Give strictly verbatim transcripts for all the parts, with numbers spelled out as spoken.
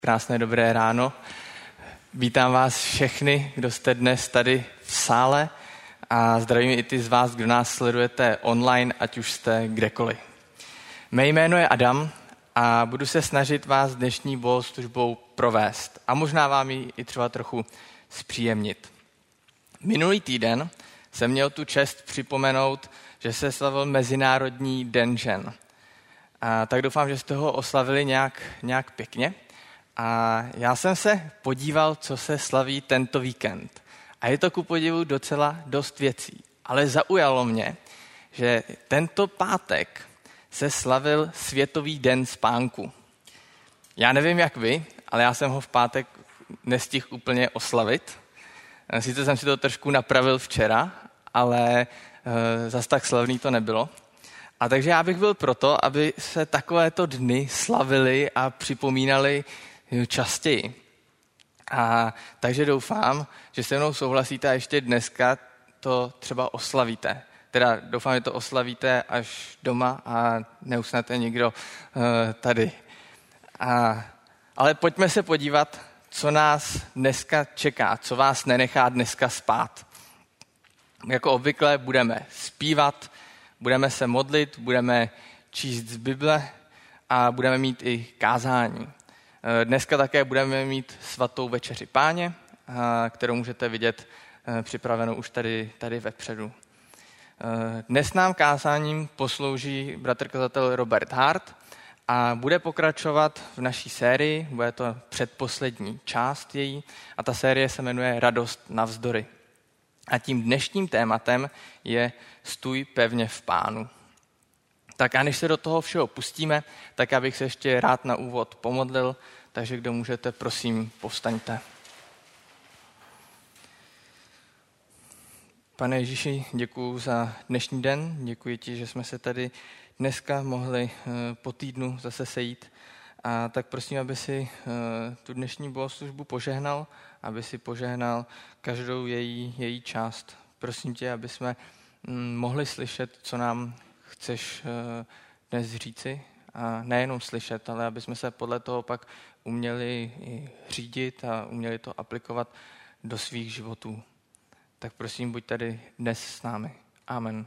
Krásné dobré ráno. Vítám vás všechny, kdo jste dnes tady v sále a zdravím i ty z vás, kdo nás sledujete online, ať už jste kdekoliv. Mé jméno je Adam a budu se snažit vás dnešní bohoslužbou provést a možná vám ji i třeba trochu zpříjemnit. Minulý týden jsem měl tu čest připomenout, že se slavil Mezinárodní den žen. A tak doufám, že jste ho oslavili nějak, nějak pěkně. A já jsem se podíval, co se slaví tento víkend. A je to ku podivu docela dost věcí. Ale zaujalo mě, že tento pátek se slavil Světový den spánku. Já nevím, jak vy, ale já jsem ho v pátek nestihl úplně oslavit. Sice jsem si to trošku napravil včera, ale e, zas tak slavný to nebylo. A takže já bych byl proto, aby se takovéto dny slavily a připomínaly častěji. A takže doufám, že se mnou souhlasíte a ještě dneska to třeba oslavíte. Teda doufám, že to oslavíte až doma a neusnete nikdo uh, tady. A, ale pojďme se podívat, co nás dneska čeká, co vás nenechá dneska spát. Jako obvykle budeme zpívat, budeme se modlit, budeme číst z Bible a budeme mít i kázání. Dneska také budeme mít svatou večeři Páně, kterou můžete vidět připravenou už tady, tady vepředu. Dnes nám kázáním poslouží bratr kazatel Robert Hart a bude pokračovat v naší sérii, bude to předposlední část její a ta série se jmenuje Radost navzdory. A tím dnešním tématem je Stůj pevně v Pánu. Tak a než se do toho všeho pustíme, tak já bych se ještě rád na úvod pomodlil, takže kdo můžete, prosím, povstaňte. Pane Ježíši, děkuji za dnešní den, děkuji ti, že jsme se tady dneska mohli po týdnu zase sejít. A tak prosím, aby si tu dnešní bohoslužbu požehnal, aby si požehnal každou její, její část. Prosím tě, aby jsme mohli slyšet, co nám chceš dnes říci a nejenom slyšet, ale aby jsme se podle toho pak uměli i řídit a uměli to aplikovat do svých životů. Tak prosím, buď tady dnes s námi. Amen.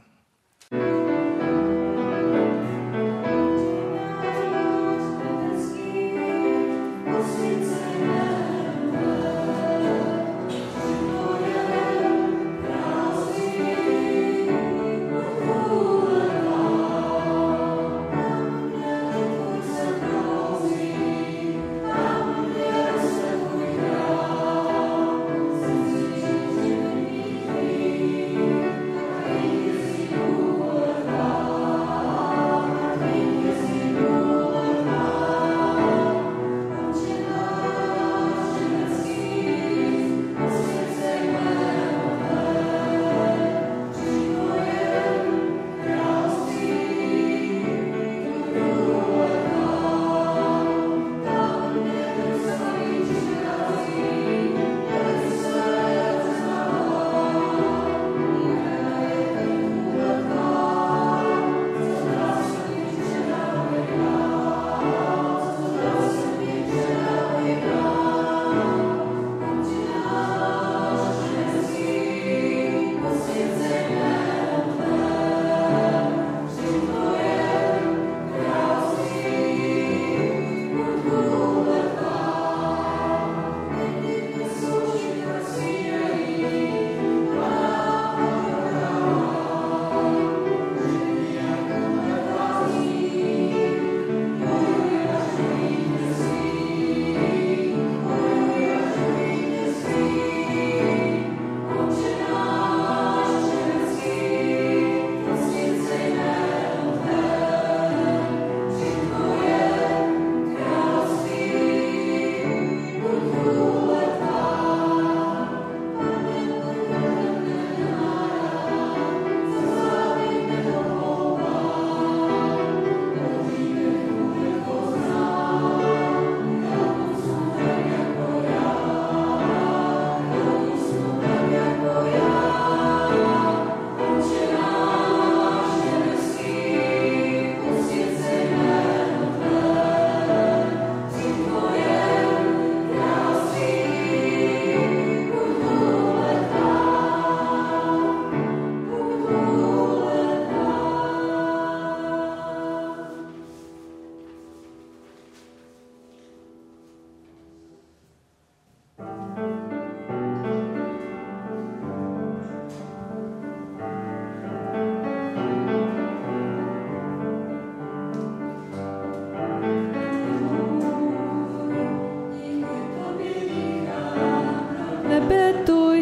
Thank you.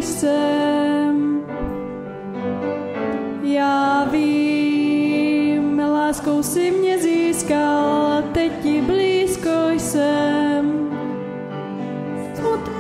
jsem. Já vím, láskou si mě získal, teď ti blízko jsem. Smutný.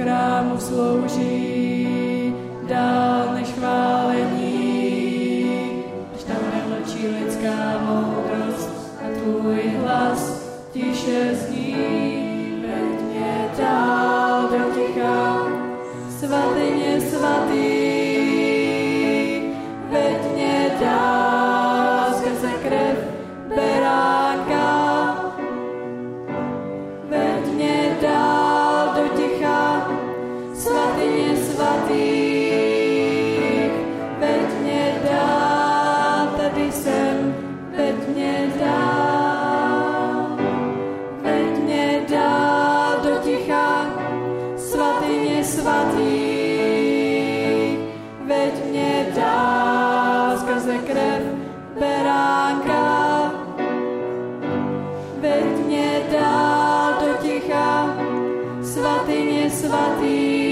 chrámu slouží dál než chválení, až tam nemlčí lidská moudrost a tvůj hlas tiše zní. Veď mě dál do ticha, svatyně svatý, veď mě dál skrze krev beránka, veď mě dál do ticha, svatyně svatý, veď mě dál, tady jsem, veď mě dál, veď mě dál do ticha, svatyně svatý, veď mě dál skrze krev beránka, veď mě dál do ticha, svatyně svatý,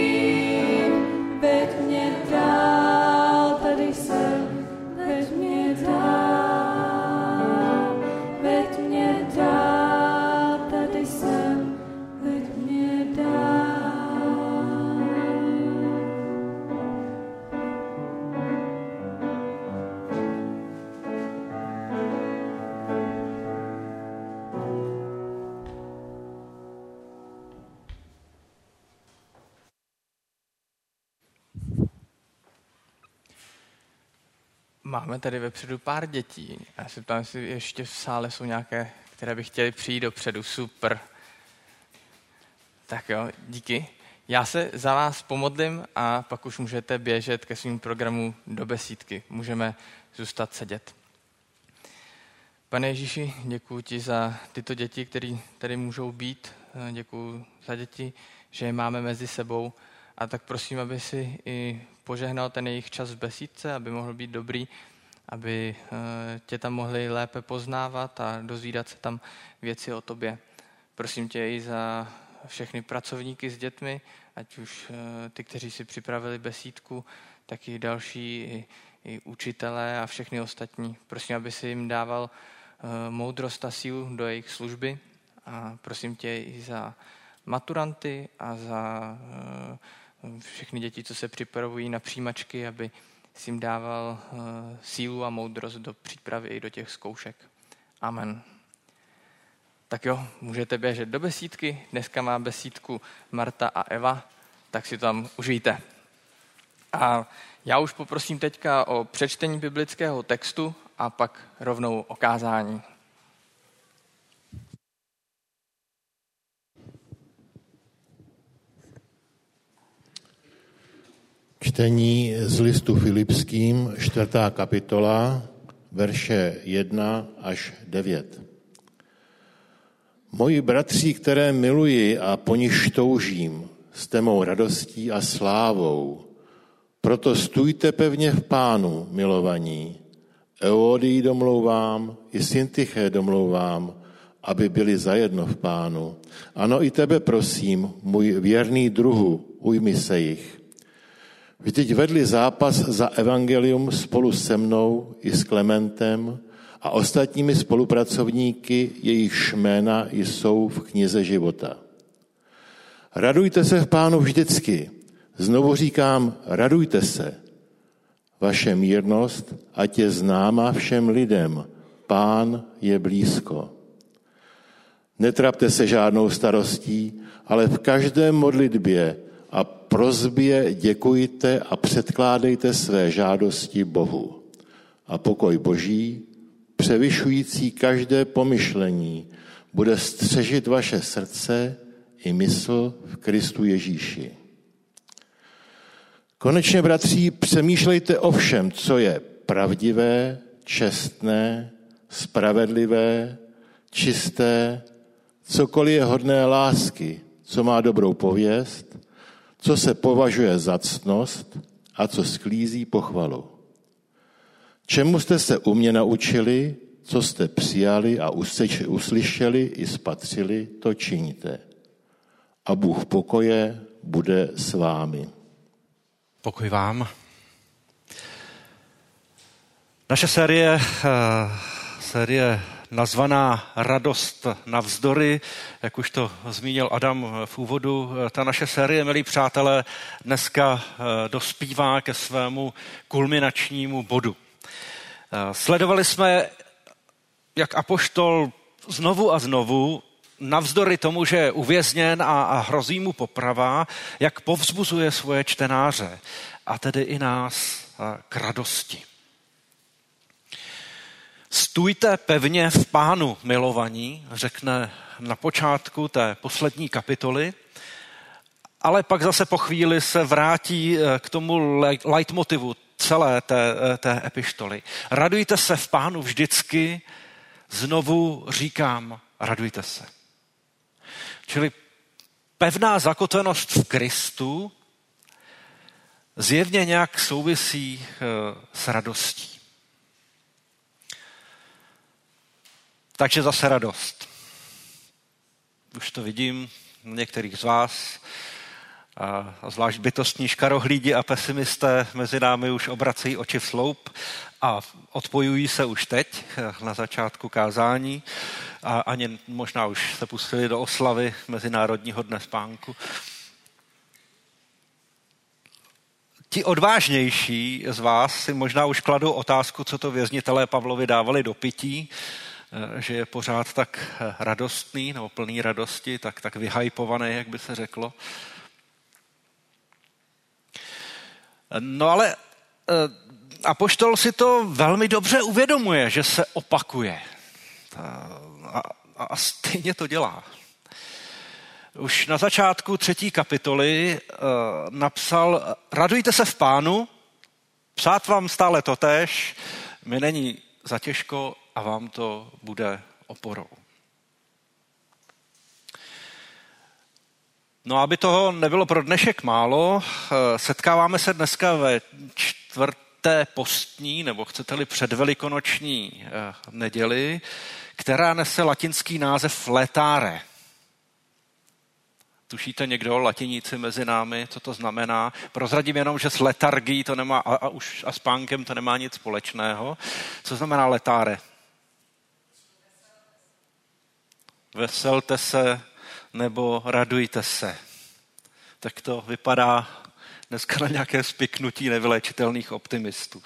veď mě dál, tady jsem, veď mě dál, veď mě dál, tady jsem, veď mě dál. Máme tady vepředu pár dětí. Já se ptám, jestli ještě v sále jsou nějaké, které by chtěly přijít dopředu. Super. Tak jo, díky. Já se za vás pomodlím a pak už můžete běžet ke svým programu do besídky. Můžeme zůstat sedět. Pane Ježíši, děkuji ti za tyto děti, které tady můžou být. Děkuji za děti, že je máme mezi sebou. A tak prosím, aby si i požehnal ten jejich čas v besídce, aby mohl být dobrý, aby tě tam mohli lépe poznávat a dozvídat se tam věci o tobě. Prosím tě i za všechny pracovníky s dětmi, ať už ty, kteří si připravili besídku, tak i další, i, i učitelé a všechny ostatní. Prosím, aby si jim dával moudrost a sílu do jejich služby a prosím tě i za maturanty a za všechny děti, co se připravují na přijímačky, aby si jim dával sílu a moudrost do přípravy i do těch zkoušek. Amen. Tak jo, můžete běžet do besídky. Dneska má besídku Marta a Eva, tak si to tam užijte. A já už poprosím teďka o přečtení biblického textu a pak rovnou o kázání. Čtení z listu Filipským, čtvrtá kapitola, verše jedna až devět. Moji bratři, které miluji a po nichž toužím, jste mou radostí a slávou. Proto stůjte pevně v Pánu, milovaní. Eodii domlouvám, i Syntyché domlouvám, aby byli zajedno v Pánu. Ano, i tebe prosím, můj věrný druhu, ujmi se jich. Vždyť vedli zápas za evangelium spolu se mnou i s Klementem a ostatními spolupracovníky, jejichž jména jsou v knize života. Radujte se v Pánu vždycky. Znovu říkám, radujte se. Vaše mírnost, ať je známa všem lidem. Pán je blízko. Netrapte se žádnou starostí, ale v každé modlitbě a prosbě děkujte a předkládejte své žádosti Bohu. A pokoj Boží, převyšující každé pomyšlení, bude střežit vaše srdce i mysl v Kristu Ježíši. Konečně, bratří, přemýšlejte o všem, co je pravdivé, čestné, spravedlivé, čisté, cokoliv je hodné lásky, co má dobrou pověst, co se považuje za ctnost a co sklízí pochvalu. Čemu jste se u mě naučili, co jste přijali a uslyšeli i spatřili, to čiňte. A Bůh pokoje bude s vámi. Pokoj vám. Naše série, série nazvaná Radost navzdory, jak už to zmínil Adam v úvodu. Ta naše série, milí přátelé, dneska dospívá ke svému kulminačnímu bodu. Sledovali jsme, jak apoštol znovu a znovu, navzdory tomu, že je uvězněn a, a hrozí mu poprava, jak povzbuzuje svoje čtenáře, a tedy i nás k radosti. Stůjte pevně v Pánu, milovaní, řekne na počátku té poslední kapitoly, ale pak zase po chvíli se vrátí k tomu leitmotivu celé té, té epištoly. Radujte se v Pánu vždycky, znovu říkám, radujte se. Čili pevná zakotvenost v Kristu zjevně nějak souvisí s radostí. Takže zase radost. Už to vidím u některých z vás, a zvlášť bytostní škarohlídi a pesimisté mezi námi už obracejí oči v sloup a odpojují se už teď na začátku kázání a ani možná už se pustili do oslavy Mezinárodního dne spánku. Ti odvážnější z vás si možná už kladou otázku, co to věznitelé Pavlovi dávali do pití, že je pořád tak radostný nebo plný radosti, tak, tak vyhypovaný, jak by se řeklo. No ale apoštol si to velmi dobře uvědomuje, že se opakuje. A, a stejně to dělá. Už na začátku třetí kapitoly uh, napsal: radujte se v Pánu, psát vám stále totéž, mi není zatěžko a vám to bude oporou. No, aby toho nebylo pro dnešek málo, uh, setkáváme se dneska ve čtvrté postní, nebo chcete-li předvelikonoční uh, neděli, která nese latinský název Laetare. Tušíte někdo, latiníci mezi námi, co to znamená? Prozradím jenom, že s letargií to nemá, a, a už a spánkem to nemá nic společného. Co znamená Laetare? Veselte se nebo radujte se. Tak to vypadá dneska na nějaké spiknutí nevylečitelných optimistů.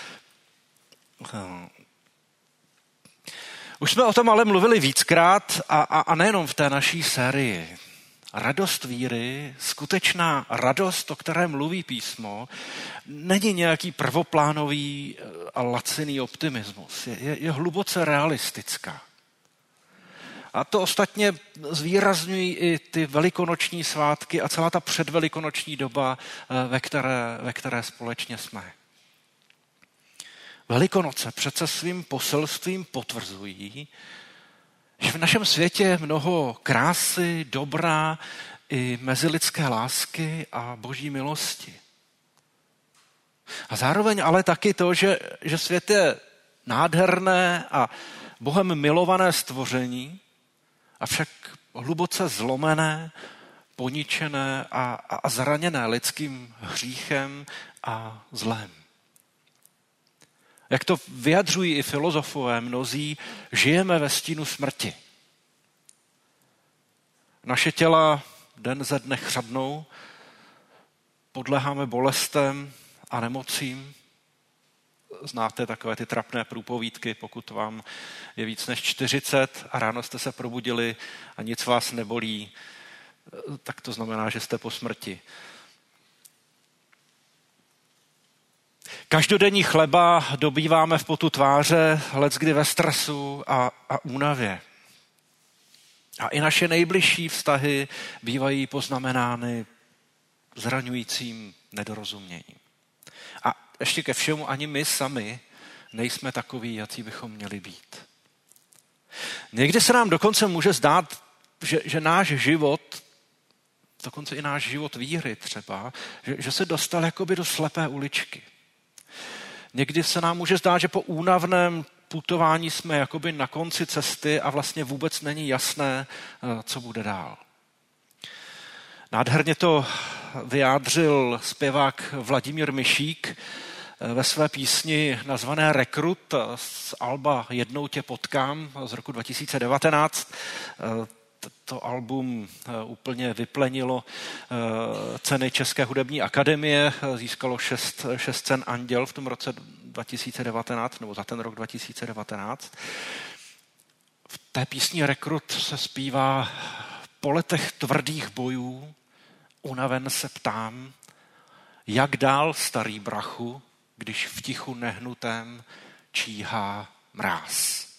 Už jsme o tom ale mluvili víckrát a, a, a nejenom v té naší sérii. Radost víry, skutečná radost, o které mluví písmo, není nějaký prvoplánový a laciný optimismus. Je, je, je hluboce realistická. A to ostatně zvýrazňují i ty velikonoční svátky a celá ta předvelikonoční doba, ve které, ve které společně jsme. Velikonoce přece svým poselstvím potvrzují, že v našem světě je mnoho krásy, dobra i mezilidské lásky a boží milosti. A zároveň ale taky to, že, že svět je nádherné a Bohem milované stvoření, avšak hluboce zlomené, poničené a, a zraněné lidským hříchem a zlem. Jak to vyjadřují i filozofové mnozí, žijeme ve stínu smrti. Naše těla den ze dne chřadnou, podléháme bolestem a nemocím. Znáte takové ty trapné průpovídky, pokud vám je víc než čtyřicet a ráno jste se probudili a nic vás nebolí, tak to znamená, že jste po smrti. Každodenní chleba dobýváme v potu tváře, leckdy ve stresu a, a únavě. A i naše nejbližší vztahy bývají poznamenány zraňujícím nedorozuměním. A ještě ke všemu ani my sami nejsme takoví, jaký bychom měli být. Někdy se nám dokonce může zdát, že, že náš život, dokonce i náš život víry třeba, že, že se dostal jakoby do slepé uličky. Někdy se nám může zdát, že po únavném putování jsme jakoby na konci cesty a vlastně vůbec není jasné, co bude dál. Nádherně to vyjádřil zpěvák Vladimír Mišík ve své písni nazvané Rekrut z alba Jednou tě potkám z roku dva tisíce devatenáct. To album úplně vyplenilo ceny České hudební akademie, získalo šest, šest cen Anděl v tom roce dva tisíce devatenáct, nebo za ten rok dva tisíce devatenáct. V té písni Rekrut se zpívá: po letech tvrdých bojů unaven se ptám, jak dál, starý brachu, když v tichu nehnutém číhá mráz.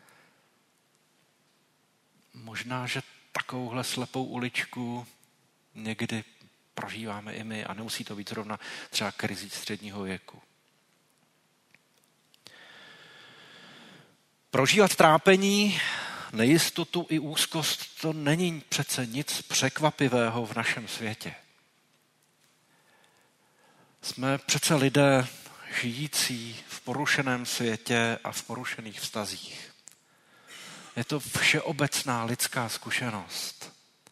Možná, že takovouhle slepou uličku někdy prožíváme i my a nemusí to být zrovna třeba krizí středního věku. Prožívat trápení, nejistotu i úzkost, to není přece nic překvapivého v našem světě. Jsme přece lidé žijící v porušeném světě a v porušených vztazích. Je to všeobecná lidská zkušenost.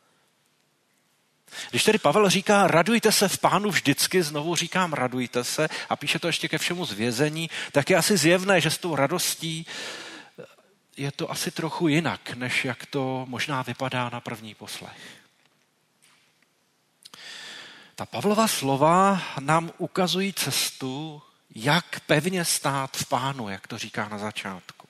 Když tedy Pavel říká, radujte se v Pánu vždycky, znovu říkám, radujte se, a píše to ještě ke všemu zvězení, tak je asi zjevné, že s tou radostí je to asi trochu jinak, než jak to možná vypadá na první poslech. Ta Pavlova slova nám ukazují cestu, jak pevně stát v Pánu, jak to říká na začátku.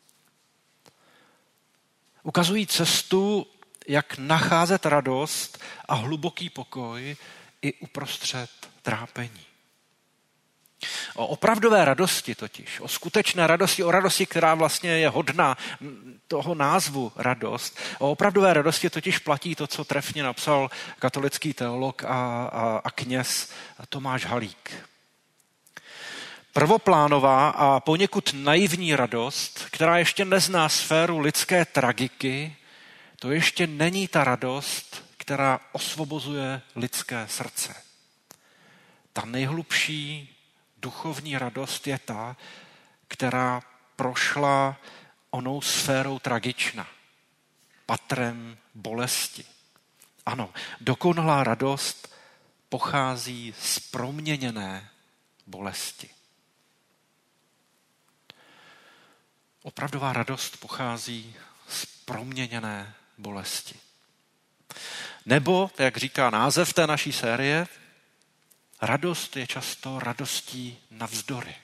Ukazují cestu, jak nacházet radost a hluboký pokoj i uprostřed trápení. O opravdové radosti totiž, o skutečné radosti, o radosti, která vlastně je hodná toho názvu radost, o opravdové radosti totiž platí to, co trefně napsal katolický teolog a, a, a kněz Tomáš Halík. Prvoplánová a poněkud naivní radost, která ještě nezná sféru lidské tragiky, to ještě není ta radost, která osvobozuje lidské srdce. Ta nejhlubší duchovní radost je ta, která prošla onou sférou tragična, patrem bolesti. Ano, dokonalá radost pochází z proměněné bolesti. Opravdová radost pochází z proměněné bolesti. Nebo, jak říká název té naší série, radost je často radostí navzdory.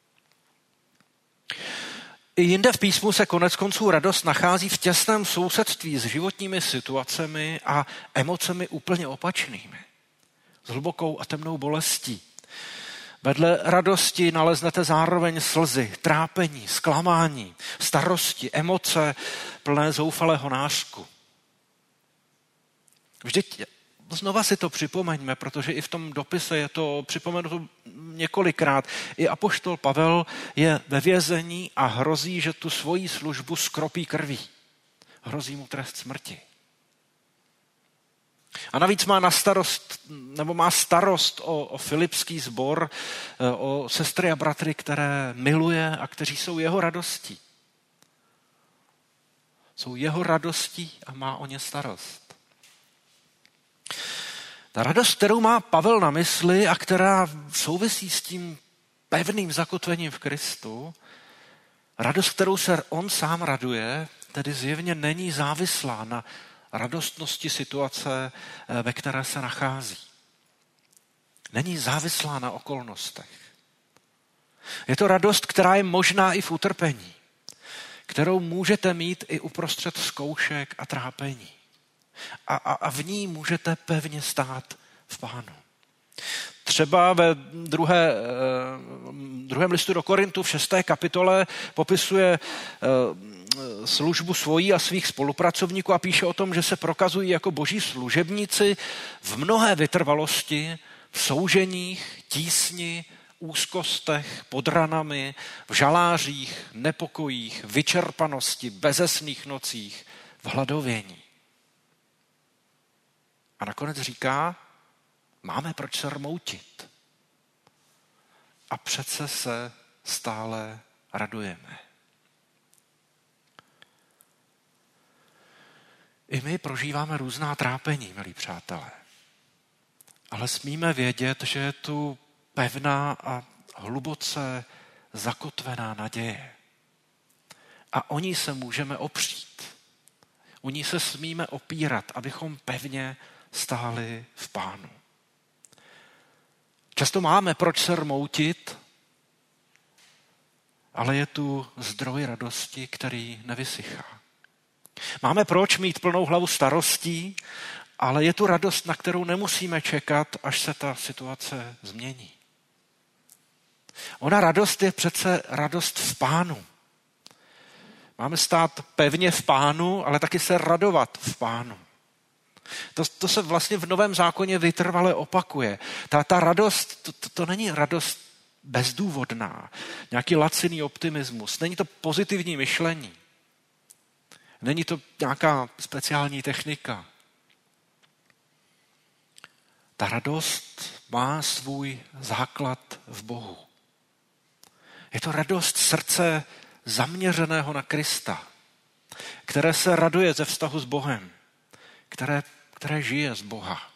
I jinde v písmu se konec konců radost nachází v těsném sousedství s životními situacemi a emocemi úplně opačnými. S hlubokou a temnou bolestí. Vedle radosti naleznete zároveň slzy, trápení, zklamání, starosti, emoce plné zoufalého nářku. Vždyť znova si to připomeňme, protože i v tom dopise je to připomenuto několikrát. I apoštol Pavel je ve vězení a hrozí, že tu svoji službu skropí krví. Hrozí mu trest smrti. A navíc má na starost, nebo má starost o, o filipský sbor, o sestry a bratry, které miluje a kteří jsou jeho radostí. Jsou jeho radostí a má o ně starost. Ta radost, kterou má Pavel na mysli a která souvisí s tím pevným zakotvením v Kristu, radost, kterou se on sám raduje, tedy zjevně není závislá na radostnosti situace, ve které se nachází. Není závislá na okolnostech. Je to radost, která je možná i v utrpení, kterou můžete mít i uprostřed zkoušek a trápení. A, a, a v ní můžete pevně stát v Pánu. Třeba ve druhé, druhém listu do Korintu v šesté kapitole popisuje službu svojí a svých spolupracovníků a píše o tom, že se prokazují jako boží služebníci v mnohé vytrvalosti, v souženích, tísni, úzkostech, pod ranami, v žalářích, nepokojích, vyčerpanosti, bezesných nocích, v hladovění. A nakonec říká, máme proč se rmoutit. A přece se stále radujeme. I my prožíváme různá trápení, milí přátelé. Ale smíme vědět, že je tu pevná a hluboce zakotvená naděje. A o ní se můžeme opřít. O ní se smíme opírat, abychom pevně stáli v Pánu. Často máme proč se rmoutit, ale je tu zdroj radosti, který nevysychá. Máme proč mít plnou hlavu starostí, ale je tu radost, na kterou nemusíme čekat, až se ta situace změní. Ona radost je přece radost v Pánu. Máme stát pevně v Pánu, ale taky se radovat v Pánu. To, to se vlastně v Novém zákoně vytrvale opakuje. Ta, ta radost, to, to, to není radost bezdůvodná, nějaký laciný optimismus, není to pozitivní myšlení, není to nějaká speciální technika. Ta radost má svůj základ v Bohu. Je to radost srdce zaměřeného na Krista, které se raduje ze vztahu s Bohem, které, které žije z Boha.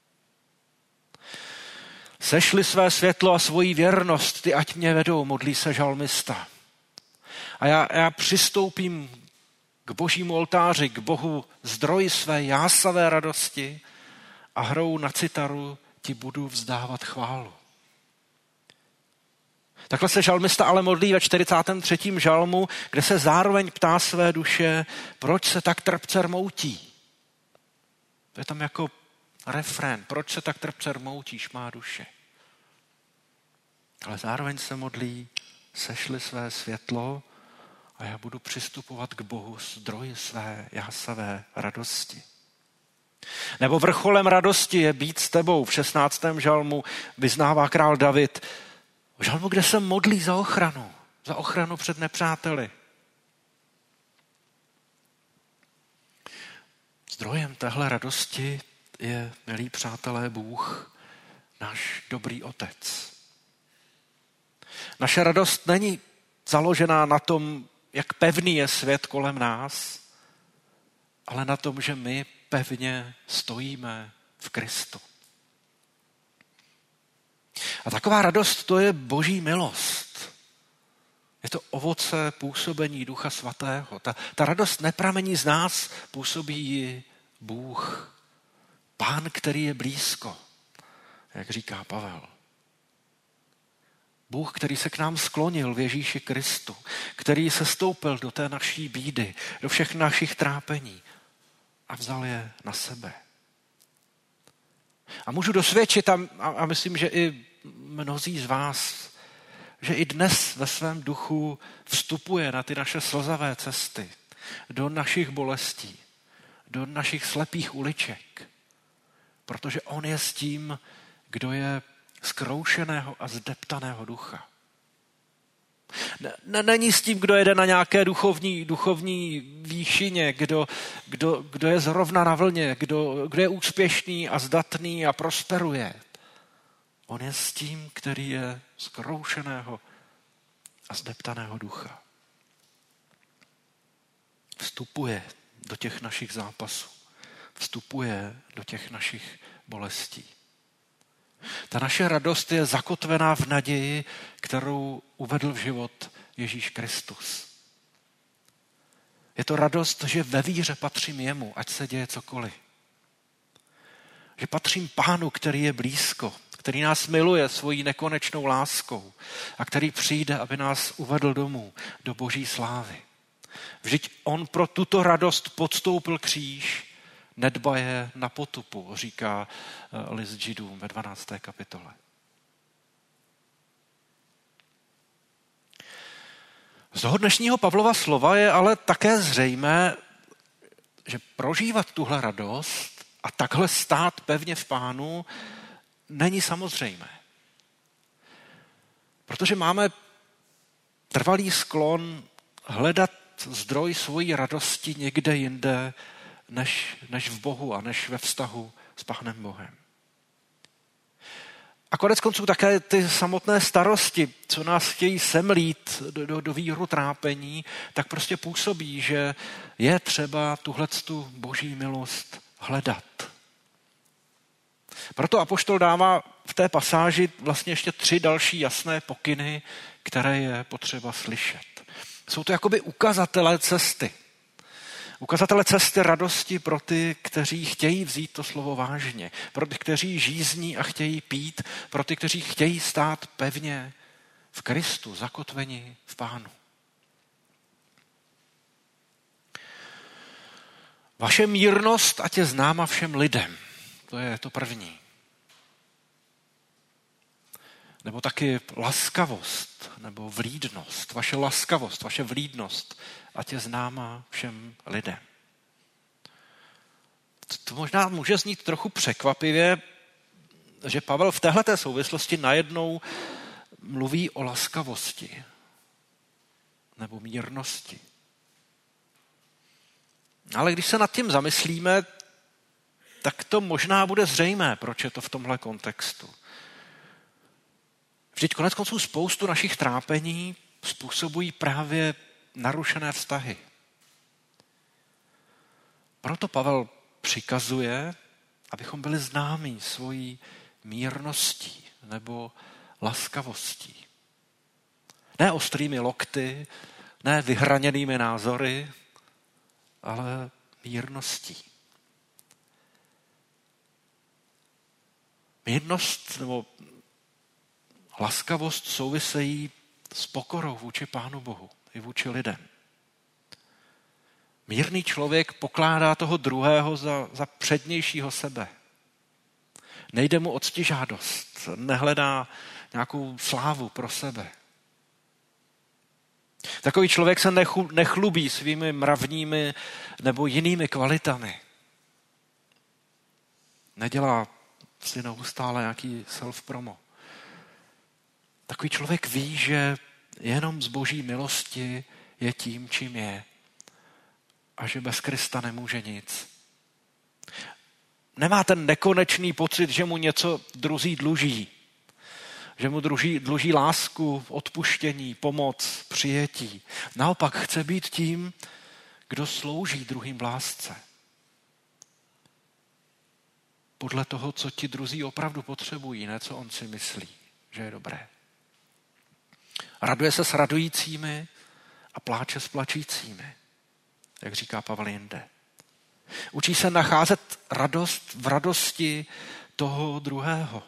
Sešli své světlo a svoji věrnost, ty ať mě vedou, modlí se žalmista. A já, já přistoupím k Božímu oltáři, k Bohu zdroji své jásavé radosti a hrou na citaru ti budu vzdávat chválu. Takhle se žalmista ale modlí ve čtyřicátém třetím žalmu, kde se zároveň ptá své duše, proč se tak trpce rmoutí. To je tam jako refrén, proč se tak trpce rmoutíš, má duše. Ale zároveň se modlí, sešli své světlo a já budu přistupovat k Bohu zdroji své jásavé radosti. Nebo vrcholem radosti je být s tebou. V šestnáctém žalmu vyznává král David, v žalmu, kde se modlí za ochranu, za ochranu před nepřáteli. Zdrojem téhle radosti je, milí přátelé, Bůh, náš dobrý otec. Naše radost není založená na tom, jak pevný je svět kolem nás, ale na tom, že my pevně stojíme v Kristu. A taková radost, to je Boží milost. Je to ovoce působení Ducha Svatého. Ta, ta radost nepramení z nás, působí ji Bůh. Pán, který je blízko, jak říká Pavel. Bůh, který se k nám sklonil v Ježíši Kristu, který se stoupil do té naší bídy, do všech našich trápení a vzal je na sebe. A můžu dosvědčit, a, a myslím, že i mnozí z vás, že i dnes ve svém duchu vstupuje na ty naše slzavé cesty, do našich bolestí, do našich slepých uliček, protože on je s tím, kdo je zkroušeného a zdeptaného ducha. Není s tím, kdo jede na nějaké duchovní, duchovní výšině, kdo, kdo, kdo je zrovna na vlně, kdo, kdo je úspěšný a zdatný a prosperuje. On je s tím, který je zkroušeného a zdeptaného ducha. Vstupuje do těch našich zápasů. Vstupuje do těch našich bolestí. Ta naše radost je zakotvená v naději, kterou uvedl v život Ježíš Kristus. Je to radost, že ve víře patřím jemu, ať se děje cokoliv. Že patřím Pánu, který je blízko, který nás miluje svojí nekonečnou láskou a který přijde, aby nás uvedl domů do Boží slávy. Vždyť on pro tuto radost podstoupil kříž, nedbaje na potupu, říká list Židům ve dvanácté kapitole. Z toho dnešního Pavlova slova je ale také zřejmé, že prožívat tuhle radost a takhle stát pevně v Pánu není samozřejmé. Protože máme trvalý sklon hledat zdroj svojí radosti někde jinde, než, než v Bohu a než ve vztahu s Pánem Bohem. A konec konců také ty samotné starosti, co nás chtějí semlít do, do, do víru trápení, tak prostě působí, že je třeba tuhletu Boží milost hledat. Proto apoštol dává v té pasáži vlastně ještě tři další jasné pokyny, které je potřeba slyšet. Jsou to jakoby ukazatele cesty. Ukazatele cesty radosti pro ty, kteří chtějí vzít to slovo vážně, pro ty, kteří žízní a chtějí pít, pro ty, kteří chtějí stát pevně v Kristu, zakotveni v Pánu. Vaše mírnost ať je známa všem lidem. To je to první. Nebo taky laskavost, nebo vlídnost. Vaše laskavost, vaše vlídnost ať je známa všem lidem. To možná může znít trochu překvapivě, že Pavel v téhleté souvislosti najednou mluví o laskavosti nebo mírnosti. Ale když se nad tím zamyslíme, tak to možná bude zřejmé, proč je to v tomhle kontextu. Vždyť konec konců spoustu našich trápení způsobují právě narušené vztahy. Proto Pavel přikazuje, abychom byli známí svojí mírností nebo laskavostí. Ne ostrými lokty, ne vyhraněnými názory, ale mírností. Mírnost nebo laskavost souvisejí s pokorou vůči Pánu Bohu i vůči lidem. Mírný člověk pokládá toho druhého za, za přednějšího sebe. Nejde mu o ctižádost, nehledá nějakou slávu pro sebe. Takový člověk se nechlubí svými mravními nebo jinými kvalitami. Nedělá si neustále nějaký self-promo. Takový člověk ví, že jenom z Boží milosti je tím, čím je. A že bez Krista nemůže nic. Nemá ten nekonečný pocit, že mu něco druzí dluží. Že mu dluží, dluží lásku, odpuštění, pomoc, přijetí. Naopak chce být tím, kdo slouží druhým v lásce. Podle toho, co ti druzí opravdu potřebují, ne co on si myslí, že je dobré. Raduje se s radujícími a pláče s plačícími, jak říká Pavel jinde. Učí se nacházet radost v radosti toho druhého.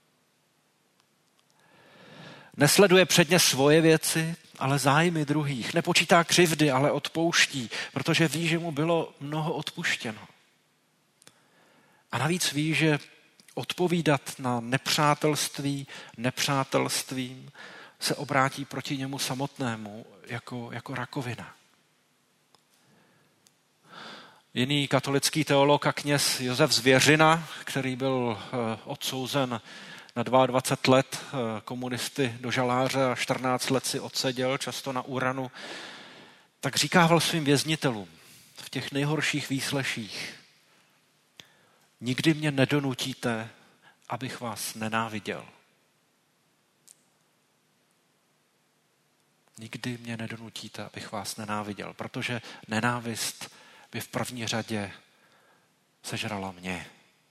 Nesleduje předně svoje věci, ale zájmy druhých. Nepočítá křivdy, ale odpouští, protože ví, že mu bylo mnoho odpuštěno. A navíc ví, že odpovídat na nepřátelství nepřátelstvím se obrátí proti němu samotnému jako, jako rakovina. Jiný katolický teolog a kněz Josef Zvěřina, který byl odsouzen na dvacet dva let komunisty do žaláře a čtrnáct let si odseděl, často na úranu, tak říkával svým věznitelům v těch nejhorších výsleších: nikdy mě nedonutíte, abych vás nenáviděl. Nikdy mě nedonutíte, abych vás nenáviděl, protože nenávist by v první řadě sežrala mě.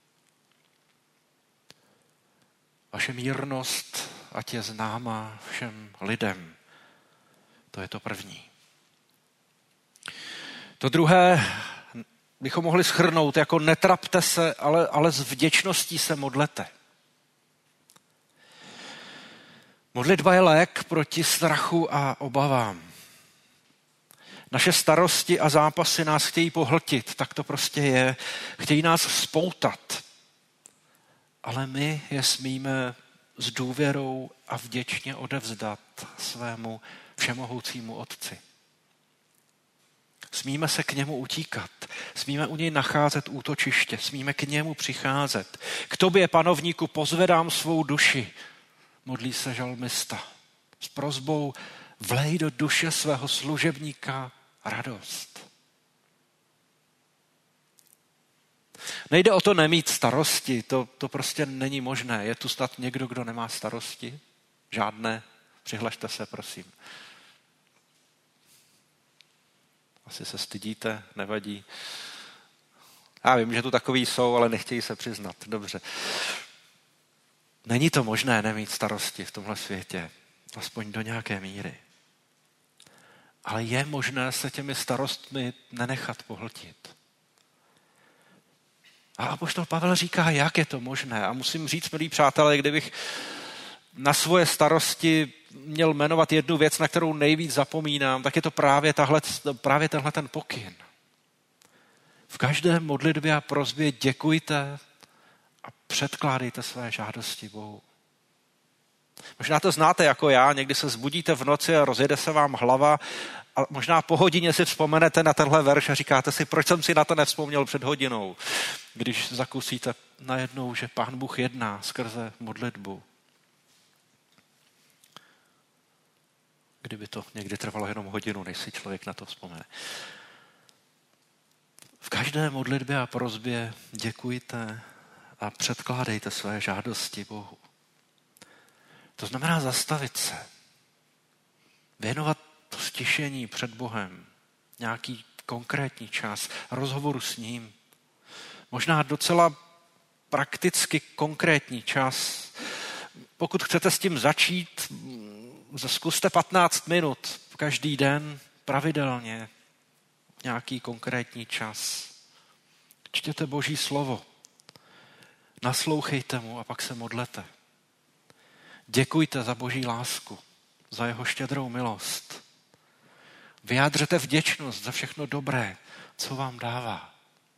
Vaše mírnost, ať je známa všem lidem. To je to první. To druhé bychom mohli shrnout jako netrapte se, ale, ale s vděčností se modlete. Modlitba je lék proti strachu a obavám. Naše starosti a zápasy nás chtějí pohltit, tak to prostě je. Chtějí nás spoutat. Ale my je smíme s důvěrou a vděčně odevzdat svému všemohoucímu Otci. Smíme se k němu utíkat, smíme u něj nacházet útočiště, smíme k němu přicházet. K tobě, panovníku, pozvedám svou duši, modlí se žalmista. S prosbou vlej do duše svého služebníka radost. Nejde o to nemít starosti, to, to prostě není možné. Je tu snad někdo, kdo nemá starosti? Žádné. Přihlašte se, prosím. Asi se stydíte, nevadí. Já vím, že tu takový jsou, ale nechtějí se přiznat. Dobře. Není to možné nemít starosti v tomhle světě, aspoň do nějaké míry. Ale je možné se těmi starostmi nenechat pohltit. A apoštol Pavel říká, jak je to možné. A musím říct, milí přátelé, kdybych na svoje starosti měl jmenovat jednu věc, na kterou nejvíc zapomínám, tak je to právě, tahle, právě tenhle ten pokyn. V každé modlitbě a prosbě děkujte a předkládejte své žádosti Bohu. Možná to znáte jako já, někdy se zbudíte v noci a rozjede se vám hlava a možná po hodině si vzpomenete na tenhle verš a říkáte si, proč jsem si na to nevzpomněl před hodinou, když zakusíte najednou, že Pán Bůh jedná skrze modlitbu. Kdyby to někdy trvalo jenom hodinu, než si člověk na to vzpomene. V každé modlitbě a prosbě děkujte a předkládejte své žádosti Bohu. To znamená zastavit se, věnovat to stišení před Bohem, nějaký konkrétní čas, rozhovoru s ním. Možná docela prakticky konkrétní čas. Pokud chcete s tím začít, zkuste patnáct minut každý den pravidelně, nějaký konkrétní čas. Čtěte Boží slovo, naslouchejte mu a pak se modlete. Děkujte za Boží lásku, za jeho štědrou milost. Vyjádřete vděčnost za všechno dobré, co vám dává.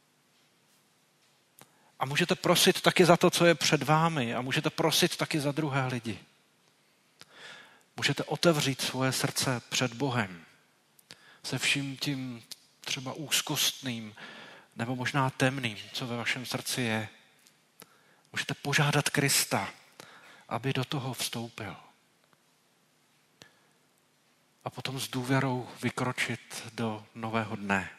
A můžete prosit taky za to, co je před vámi, a můžete prosit taky za druhé lidi. Můžete otevřít svoje srdce před Bohem se vším tím třeba úzkostným nebo možná temným, co ve vašem srdci je. Můžete požádat Krista, aby do toho vstoupil. A potom s důvěrou vykročit do nového dne.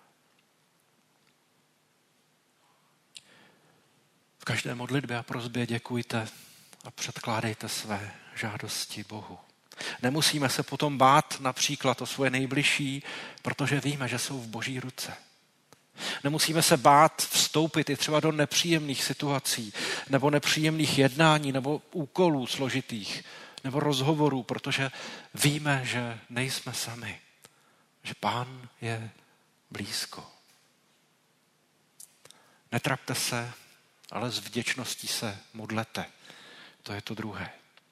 V každé modlitbě a prosbě děkujte a předkládejte své žádosti Bohu. Nemusíme se potom bát například o svoje nejbližší, protože víme, že jsou v Boží ruce. Nemusíme se bát vstoupit i třeba do nepříjemných situací, nebo nepříjemných jednání, nebo úkolů složitých, nebo rozhovorů, protože víme, že nejsme sami, že Pán je blízko. Netrapte se, ale s vděčností se modlete. To je to druhé.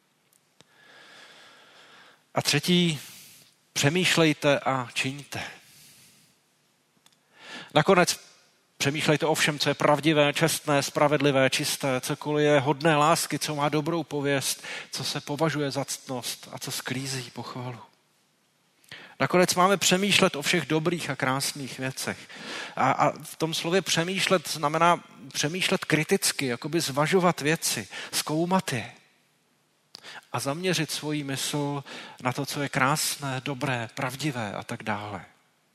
A třetí, přemýšlejte a čiňte. Nakonec přemýšlejte o všem, co je pravdivé, čestné, spravedlivé, čisté, cokoliv je hodné lásky, co má dobrou pověst, co se považuje za ctnost a co sklízí pochvalu. Nakonec máme přemýšlet o všech dobrých a krásných věcech. A, a v tom slově přemýšlet znamená přemýšlet kriticky, jakoby zvažovat věci, zkoumat je a zaměřit svoji mysl na to, co je krásné, dobré, pravdivé a tak dále.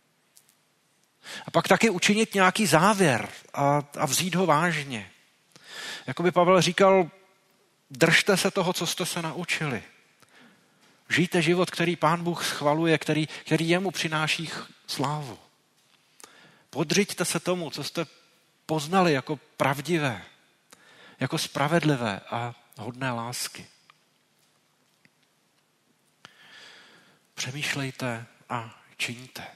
A pak taky učinit nějaký závěr a, a vzít ho vážně. Jakoby Pavel říkal, držte se toho, co jste se naučili. Žijte život, který Pán Bůh schvaluje, který, který jemu přináší slávu. Podřiďte se tomu, co jste poznali jako pravdivé, jako spravedlivé a hodné lásky. Přemýšlejte a čiňte.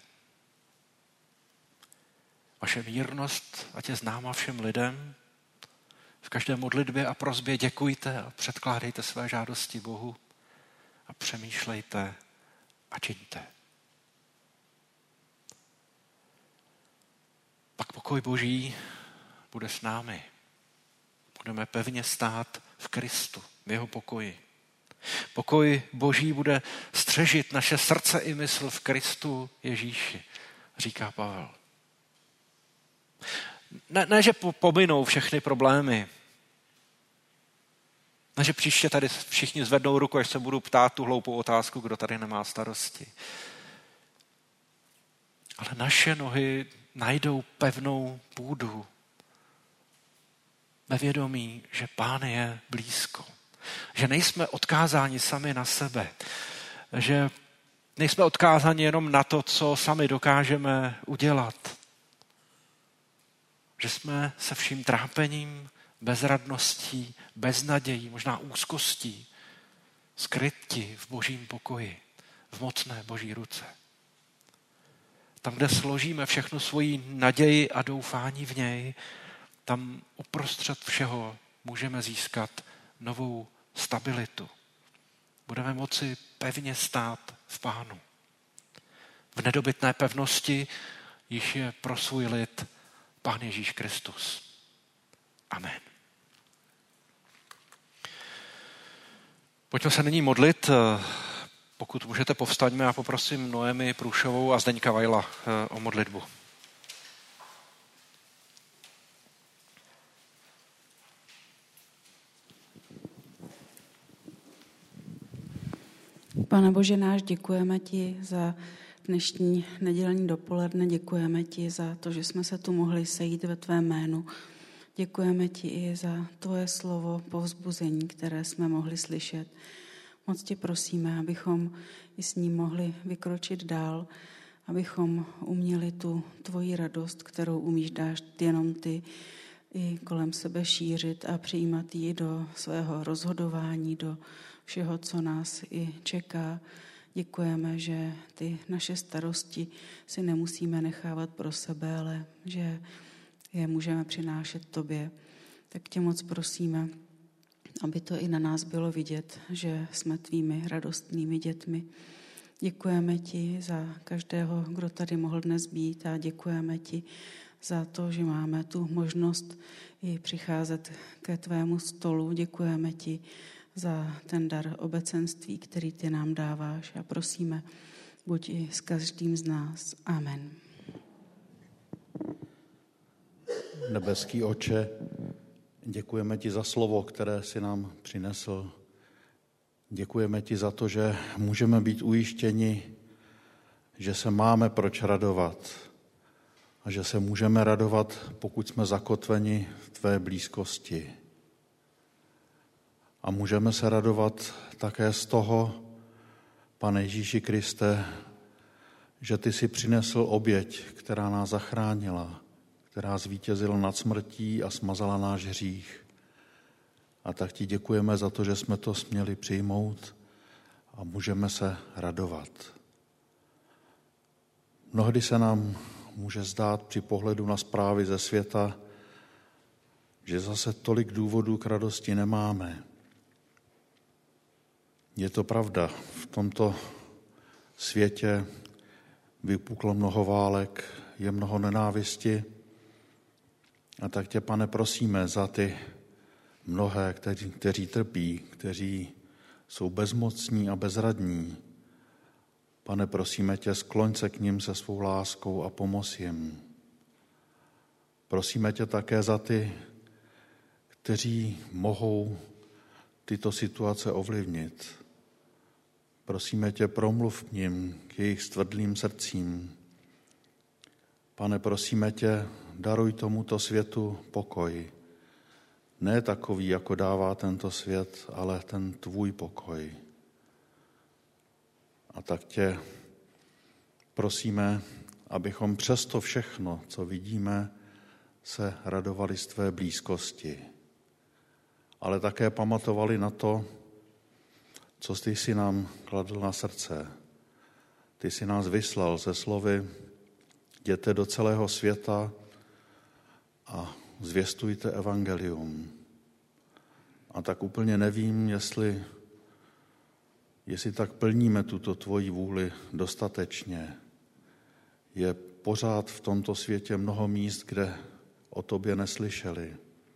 Vaše mírnost, ať je známa všem lidem, v každé modlitbě a prosbě děkujte a předkládejte své žádosti Bohu a přemýšlejte a čiňte. Pak pokoj Boží bude s námi. Budeme pevně stát v Kristu, v jeho pokoji. Pokoj Boží bude střežit naše srdce i mysl v Kristu Ježíši, říká Pavel. Ne, ne že pominou všechny problémy. Ne, že příště tady všichni zvednou ruku, až se budu ptát tu hloupou otázku, kdo tady nemá starosti. Ale naše nohy najdou pevnou půdu ve vědomí, že Pán je blízko. Že nejsme odkázáni sami na sebe. Že nejsme odkázáni jenom na to, co sami dokážeme udělat. Že jsme se vším trápením bezradností, beznadějí, možná úzkostí, skryti v božím pokoji, v mocné boží ruce. Tam, kde složíme všechnu svoji naději a doufání v něj, tam uprostřed všeho můžeme získat novou stabilitu. Budeme moci pevně stát v Pánu. V nedobytné pevnosti již je pro svůj lid Pán Ježíš Kristus. Amen. Pojďme se nyní modlit. Pokud můžete, povstaňme a poprosím Noemi Průšovou a Zdeňka Vajla o modlitbu. Pane Bože náš, děkujeme ti za dnešní nedělní dopoledne, děkujeme ti za to, že jsme se tu mohli sejít ve tvém jménu. Děkujeme ti i za tvoje slovo povzbuzení, které jsme mohli slyšet. Moc tě prosíme, abychom i s ním mohli vykročit dál, abychom uměli tu tvoji radost, kterou umíš dát jenom ty, i kolem sebe šířit a přijímat ji do svého rozhodování, do všeho, co nás i čeká. Děkujeme, že ty naše starosti si nemusíme nechávat pro sebe, ale že je můžeme přinášet tobě. Tak tě moc prosíme, aby to i na nás bylo vidět, že jsme tvými radostnými dětmi. Děkujeme ti za každého, kdo tady mohl dnes být a děkujeme ti za to, že máme tu možnost i přicházet ke tvému stolu. Děkujeme ti za ten dar obecenství, který ty nám dáváš a prosíme, buď i s každým z nás. Amen. Nebeský Otče, děkujeme ti za slovo, které jsi nám přinesl. Děkujeme ti za to, že můžeme být ujištěni, že se máme proč radovat a že se můžeme radovat, pokud jsme zakotveni v tvé blízkosti. A můžeme se radovat také z toho, Pane Ježíši Kriste, že ty jsi přinesl oběť, která nás zachránila, která zvítězila nad smrtí a smazala náš hřích. A tak ti děkujeme za to, že jsme to směli přijmout a můžeme se radovat. Mnohdy se nám může zdát při pohledu na zprávy ze světa, že zase tolik důvodů k radosti nemáme. Je to pravda, v tomto světě vypuklo mnoho válek, je mnoho nenávisti. A tak tě, Pane, prosíme za ty mnohé, kteří, kteří trpí, kteří jsou bezmocní a bezradní. Pane, prosíme tě, skloň se k nim se svou láskou a pomoz jim. Prosíme tě také za ty, kteří mohou tyto situace ovlivnit. Prosíme tě, promluv k nim, k jejich stvrdlým srdcím. Pane, prosíme tě, daruj tomuto světu pokoj. Ne takový, jako dává tento svět, ale ten tvůj pokoj. A tak tě prosíme, abychom přesto všechno, co vidíme, se radovali z tvé blízkosti. Ale také pamatovali na to, co ty jsi nám kladl na srdce. Ty jsi nás vyslal se slovy: jděte do celého světa a zvěstujte evangelium. A tak úplně nevím, jestli, jestli tak plníme tuto tvoji vůli dostatečně. Je pořád v tomto světě mnoho míst, kde o tobě neslyšeli.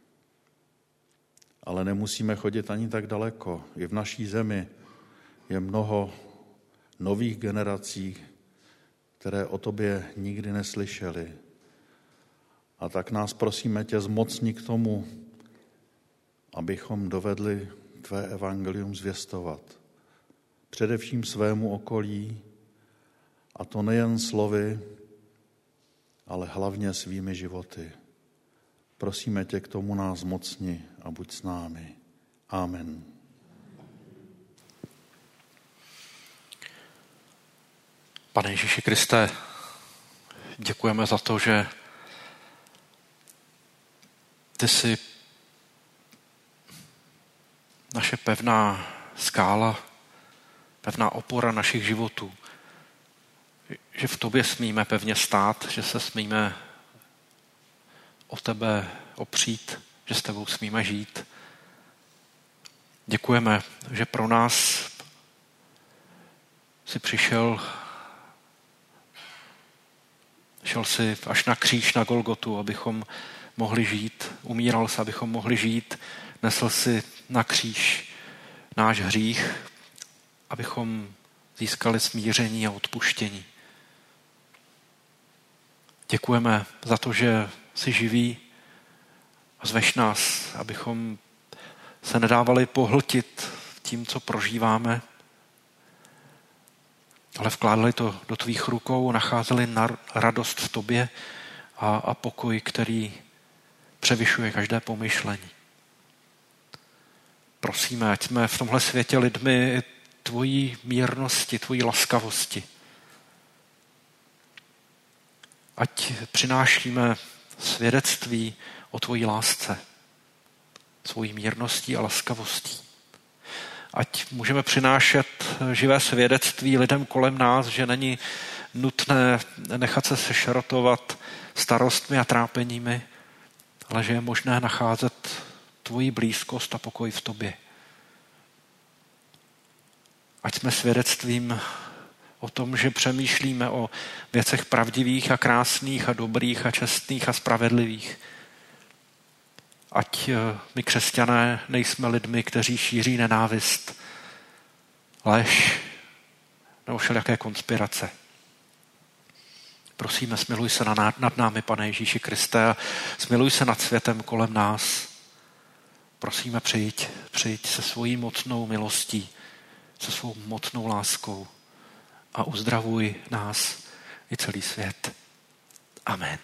Ale nemusíme chodit ani tak daleko. I v naší zemi je mnoho nových generací, které o tobě nikdy neslyšeli. A tak nás prosíme tě, zmocni k tomu, abychom dovedli tvé evangelium zvěstovat. Především svému okolí, a to nejen slovy, ale hlavně svými životy. Prosíme tě, k tomu nás zmocni a buď s námi. Amen. Pane Ježíši Kriste, děkujeme za to, že ty jsi naše pevná skála, pevná opora našich životů. Že v tobě smíme pevně stát, že se smíme o tebe opřít, že s tebou smíme žít. Děkujeme, že pro nás jsi přišel, šel jsi až na kříž, na Golgotu, abychom mohli žít. Umíral jsi, abychom mohli žít. Nesl jsi na kříž náš hřích, abychom získali smíření a odpuštění. Děkujeme za to, že jsi živý a zveš nás, abychom se nedávali pohltit tím, co prožíváme, ale vkládali to do tvých rukou, nacházeli na radost v tobě a, a pokoj, který převyšuje každé pomyšlení. Prosíme, ať jsme v tomhle světě lidmi tvojí mírnosti, tvojí laskavosti. Ať přinášíme svědectví o tvojí lásce, svojí mírností a laskavostí. Ať můžeme přinášet živé svědectví lidem kolem nás, že není nutné nechat se sešrotovat starostmi a trápeními, ale že je možné nacházet tvoji blízkost a pokoj v tobě. Ať jsme svědectvím o tom, že přemýšlíme o věcech pravdivých a krásných a dobrých a čestných a spravedlivých. Ať my křesťané nejsme lidmi, kteří šíří nenávist, lež nebo všelijaké konspirace. Prosíme, smiluj se nad námi, Pane Ježíši Kriste, a smiluj se nad světem kolem nás. Prosíme, přijď, přijď se svojí mocnou milostí, se svou mocnou láskou a uzdravuj nás i celý svět. Amen.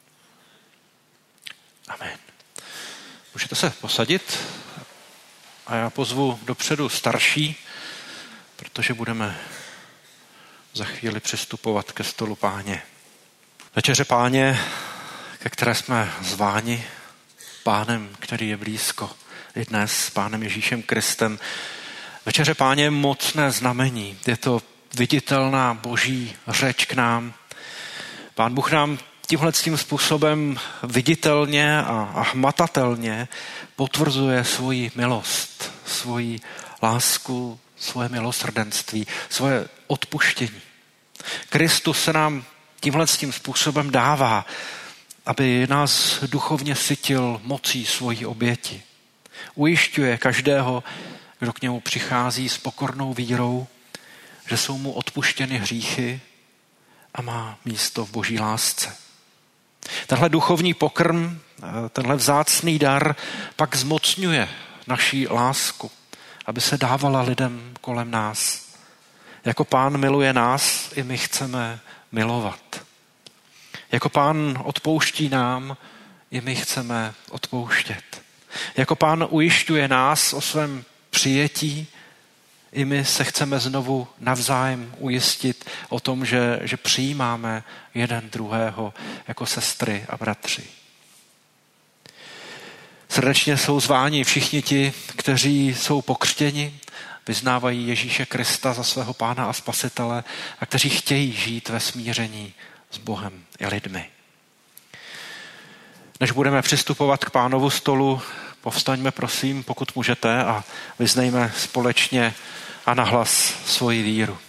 Amen. Můžete se posadit a já pozvu dopředu starší, protože budeme za chvíli přistupovat ke stolu Páně. Večeře Páně, ke které jsme zváni, Pánem, který je blízko, i dnes Pánem Ježíšem Kristem. Večeře Páně je mocné znamení. Je to viditelná boží řeč k nám. Pán Bůh nám tímhle tím způsobem viditelně a hmatatelně potvrzuje svoji milost, svoji lásku, svoje milosrdenství, svoje odpuštění. Kristus se nám tímhle tím způsobem dává, aby nás duchovně sytil mocí svojí oběti. Ujišťuje každého, kdo k němu přichází s pokornou vírou, že jsou mu odpuštěny hříchy a má místo v boží lásce. Tenhle duchovní pokrm, tenhle vzácný dar pak zmocňuje naší lásku, aby se dávala lidem kolem nás. Jako Pán miluje nás, i my chceme milovat. Jako Pán odpouští nám, i my chceme odpouštět. Jako Pán ujišťuje nás o svém přijetí, i my se chceme znovu navzájem ujistit o tom, že, že přijímáme jeden druhého jako sestry a bratři. Srdečně jsou zváni všichni ti, kteří jsou pokřtěni, vyznávají Ježíše Krista za svého Pána a Spasitele a kteří chtějí žít ve smíření s Bohem i lidmi. Než budeme přistupovat k Pánovu stolu, povstaňme prosím, pokud můžete, a vyznejme společně a nahlas svoji víru.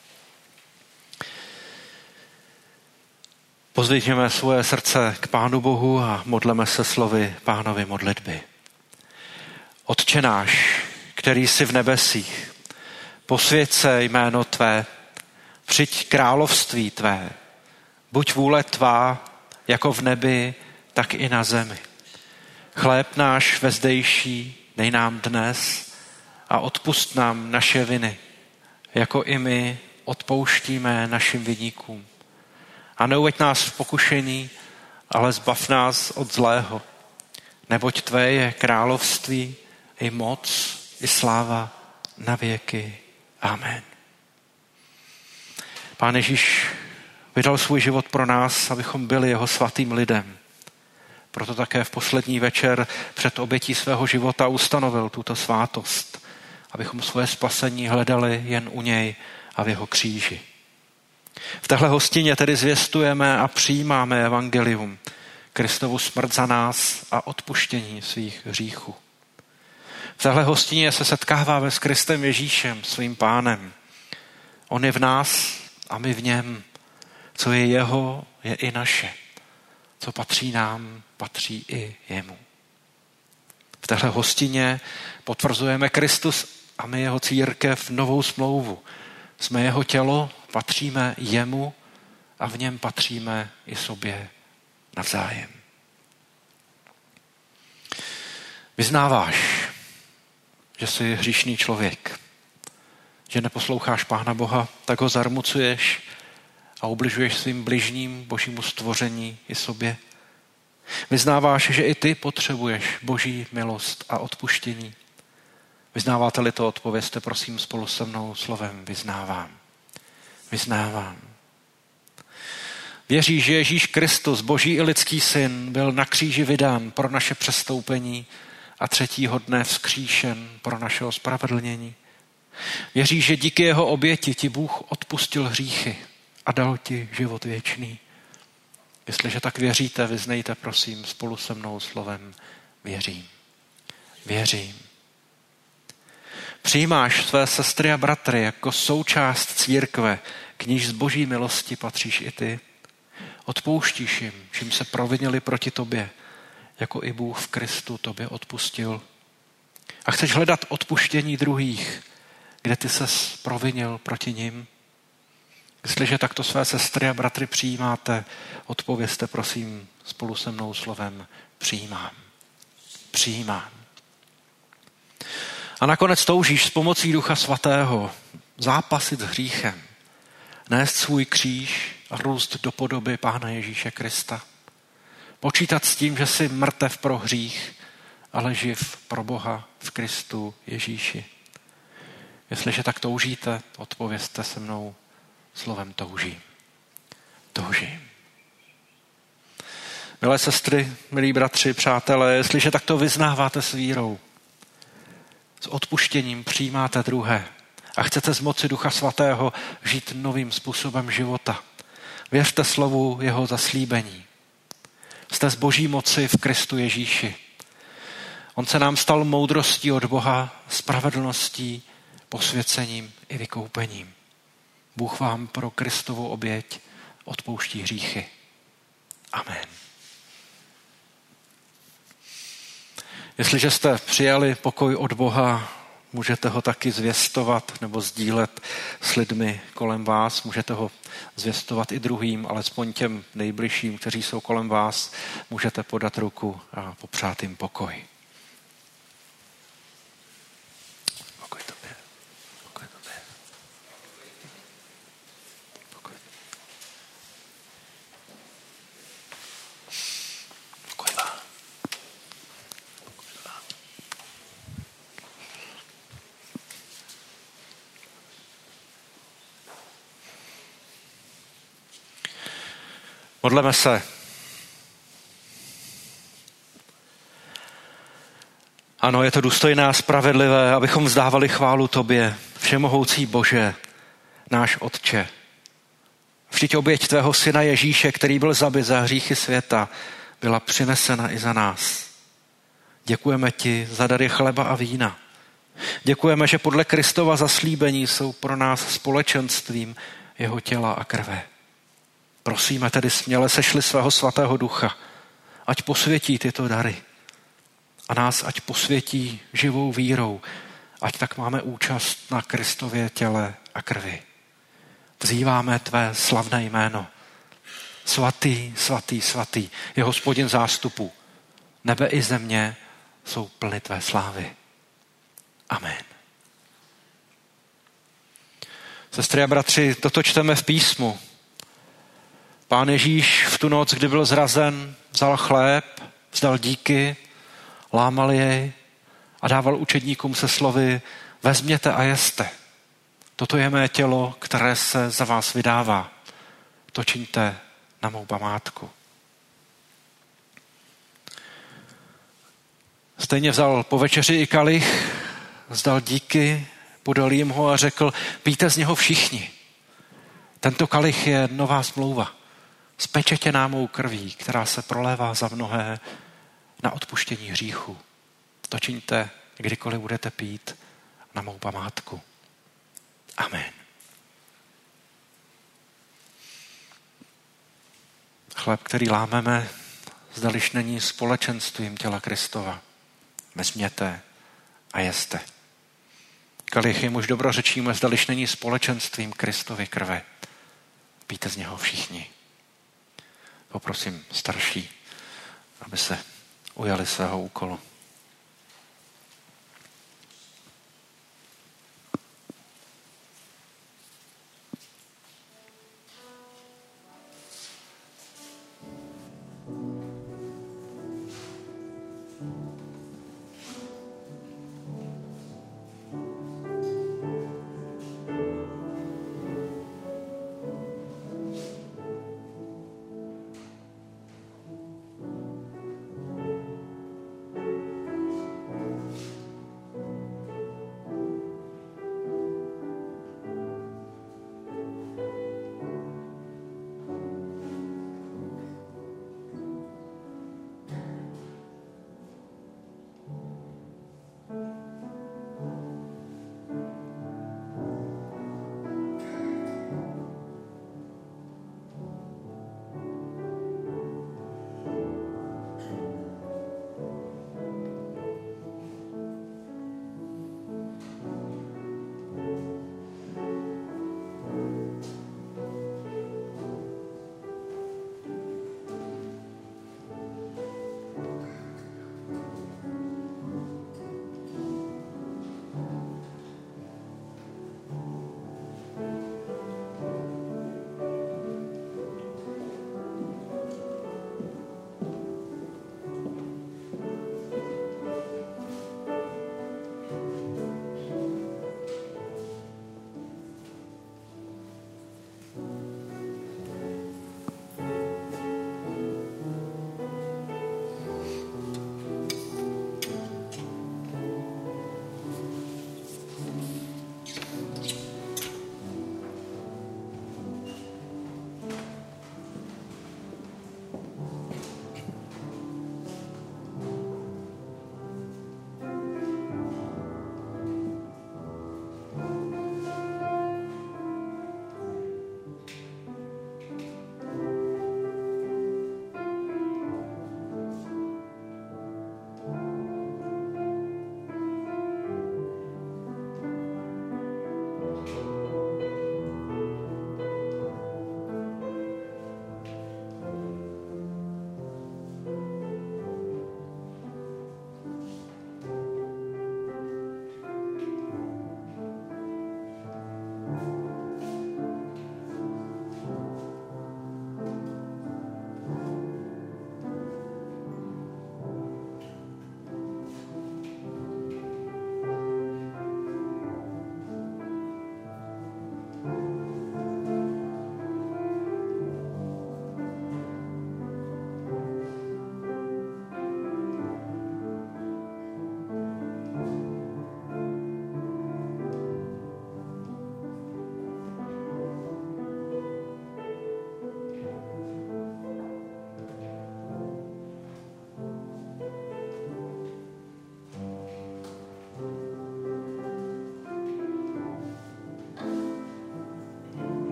Pozdvihneme svoje srdce k Pánu Bohu a modleme se slovy Pánovy modlitby. Otče náš, který jsi v nebesích, posvěť se jméno tvé, přijď království tvé, buď vůle tvá, jako v nebi, tak i na zemi. Chléb náš vezdejší dej nám dnes a odpusť nám naše viny, jako i my odpouštíme našim viníkům. A neuveď nás v pokušení, ale zbav nás od zlého. Neboť tvé je království, i moc, i sláva na věky. Amen. Pán Ježíš vydal svůj život pro nás, abychom byli jeho svatým lidem. Proto také v poslední večer před obětí svého života ustanovil tuto svátost, abychom svoje spasení hledali jen u něj a v jeho kříži. V téhle hostině tedy zvěstujeme a přijímáme evangelium, Kristovu smrt za nás a odpuštění svých hříchů. V téhle hostině se setkáváme s Kristem Ježíšem, svým pánem. On je v nás a my v něm. Co je jeho, je i naše. Co patří nám, patří i jemu. V téhle hostině potvrzujeme Kristus a my jeho církev novou smlouvu. Jsme jeho tělo, patříme jemu a v něm patříme i sobě navzájem. Vyznáváš, že jsi hříšný člověk, že neposloucháš Pána Boha, tak ho zarmucuješ a ubližuješ svým bližním, Božímu stvoření i sobě. Vyznáváš, že i ty potřebuješ Boží milost a odpuštění. Vyznáváte-li to, odpovězte prosím spolu se mnou slovem vyznávám. Vyznávám. Věříš, že Ježíš Kristus, Boží i lidský syn, byl na kříži vydán pro naše přestoupení a třetího dne vzkříšen pro naše ospravedlnění. Věříš, že díky jeho oběti ti Bůh odpustil hříchy a dal ti život věčný. Jestliže tak věříte, vyznejte prosím spolu se mnou slovem věřím. Věřím. Přijímáš své sestry a bratry jako součást církve, k níž z Boží milosti patříš i ty. Odpouštíš jim, čím se provinili proti tobě, jako i Bůh v Kristu tobě odpustil. A chceš hledat odpuštění druhých, kde ty ses provinil proti nim. Jestliže takto své sestry a bratry přijímáte, odpovězte prosím spolu se mnou slovem přijímám. Přijímám. A nakonec toužíš s pomocí Ducha Svatého zápasit s hříchem, nést svůj kříž a růst do podoby Pána Ježíše Krista. Počítat s tím, že jsi mrtev pro hřích, ale živ pro Boha v Kristu Ježíši. Jestliže tak toužíte, odpovězte se mnou slovem toužím. Toužím. Milé sestry, milí bratři, přátelé, jestliže takto vyznáváte s vírou, s odpuštěním přijímáte druhé a chcete z moci Ducha Svatého žít novým způsobem života, věřte slovu jeho zaslíbení. Jste z Boží moci v Kristu Ježíši. On se nám stal moudrostí od Boha, spravedlností, posvěcením i vykoupením. Bůh vám pro Kristovu oběť odpouští hříchy. Amen. Jestliže jste přijali pokoj od Boha, můžete ho taky zvěstovat nebo sdílet s lidmi kolem vás. Můžete ho zvěstovat i druhým, alespoň těm nejbližším, kteří jsou kolem vás. Můžete podat ruku a popřát jim pokoj. Pokoj tobě. Pokoj tobě. Pokoj. Pokoj vám. Pokoj vám. Modleme se. Ano, je to důstojné a spravedlivé, abychom vzdávali chválu tobě, všemohoucí Bože, náš Otče. Vždyť oběť tvého syna Ježíše, který byl zabit za hříchy světa, byla přinesena i za nás. Děkujeme ti za dary chleba a vína. Děkujeme, že podle Kristova zaslíbení jsou pro nás společenstvím jeho těla a krve. Prosíme tedy směle sešli svého svatého ducha, ať posvětí tyto dary a nás ať posvětí živou vírou, ať tak máme účast na Kristově těle a krvi. Vzýváme tvé slavné jméno. Svatý, svatý, svatý je Hospodin zástupu. Nebe i země jsou plny tvé slávy. Amen. Sestry a bratři, toto čteme v písmu. Pán Ježíš v tu noc, kdy byl zrazen, vzal chléb, vzdal díky, lámal jej a dával učedníkům se slovy: vezměte a jeste. Toto je mé tělo, které se za vás vydává. To čiňte na mou památku. Stejně vzal po večeři i kalich, vzdal díky, podal jim ho a řekl, pijte z něho všichni. Tento kalich je nová smlouva, spečetěná mou krví, která se prolévá za mnohé na odpuštění hříchu. To čiňte, kdykoliv budete pít, na mou památku. Amen. Chléb, který lámeme, zdališ není společenstvím těla Kristova. Vezměte a jeste. Kalich, jemuž dobrořečíme, zdališ není společenstvím Kristovy krve. Pijte z něho všichni. Poprosím starší, aby se ujali svého úkolu.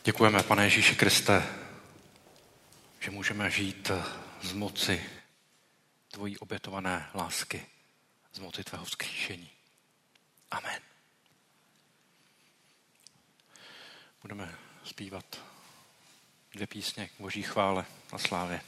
Děkujeme, Pane Ježíši Kriste, že můžeme žít z moci tvojí obětované lásky, z moci tvého vzkříšení. Amen. Budeme zpívat dvě písně k Boží chvále a slávě.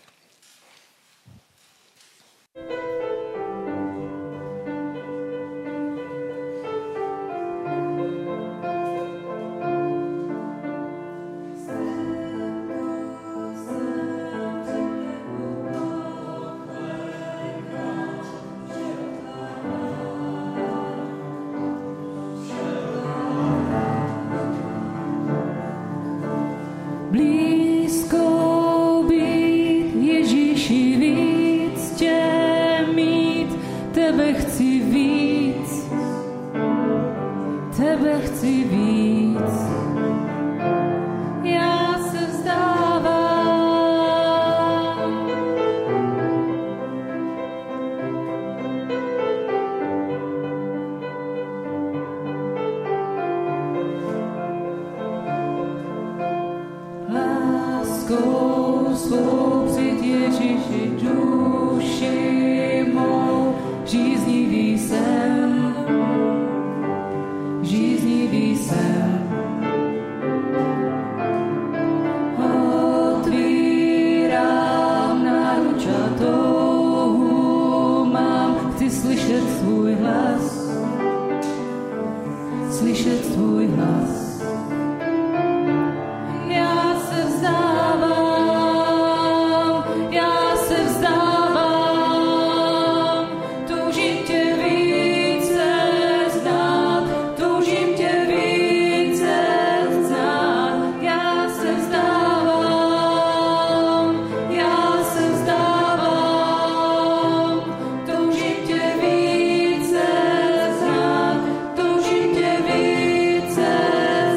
Toužím tě více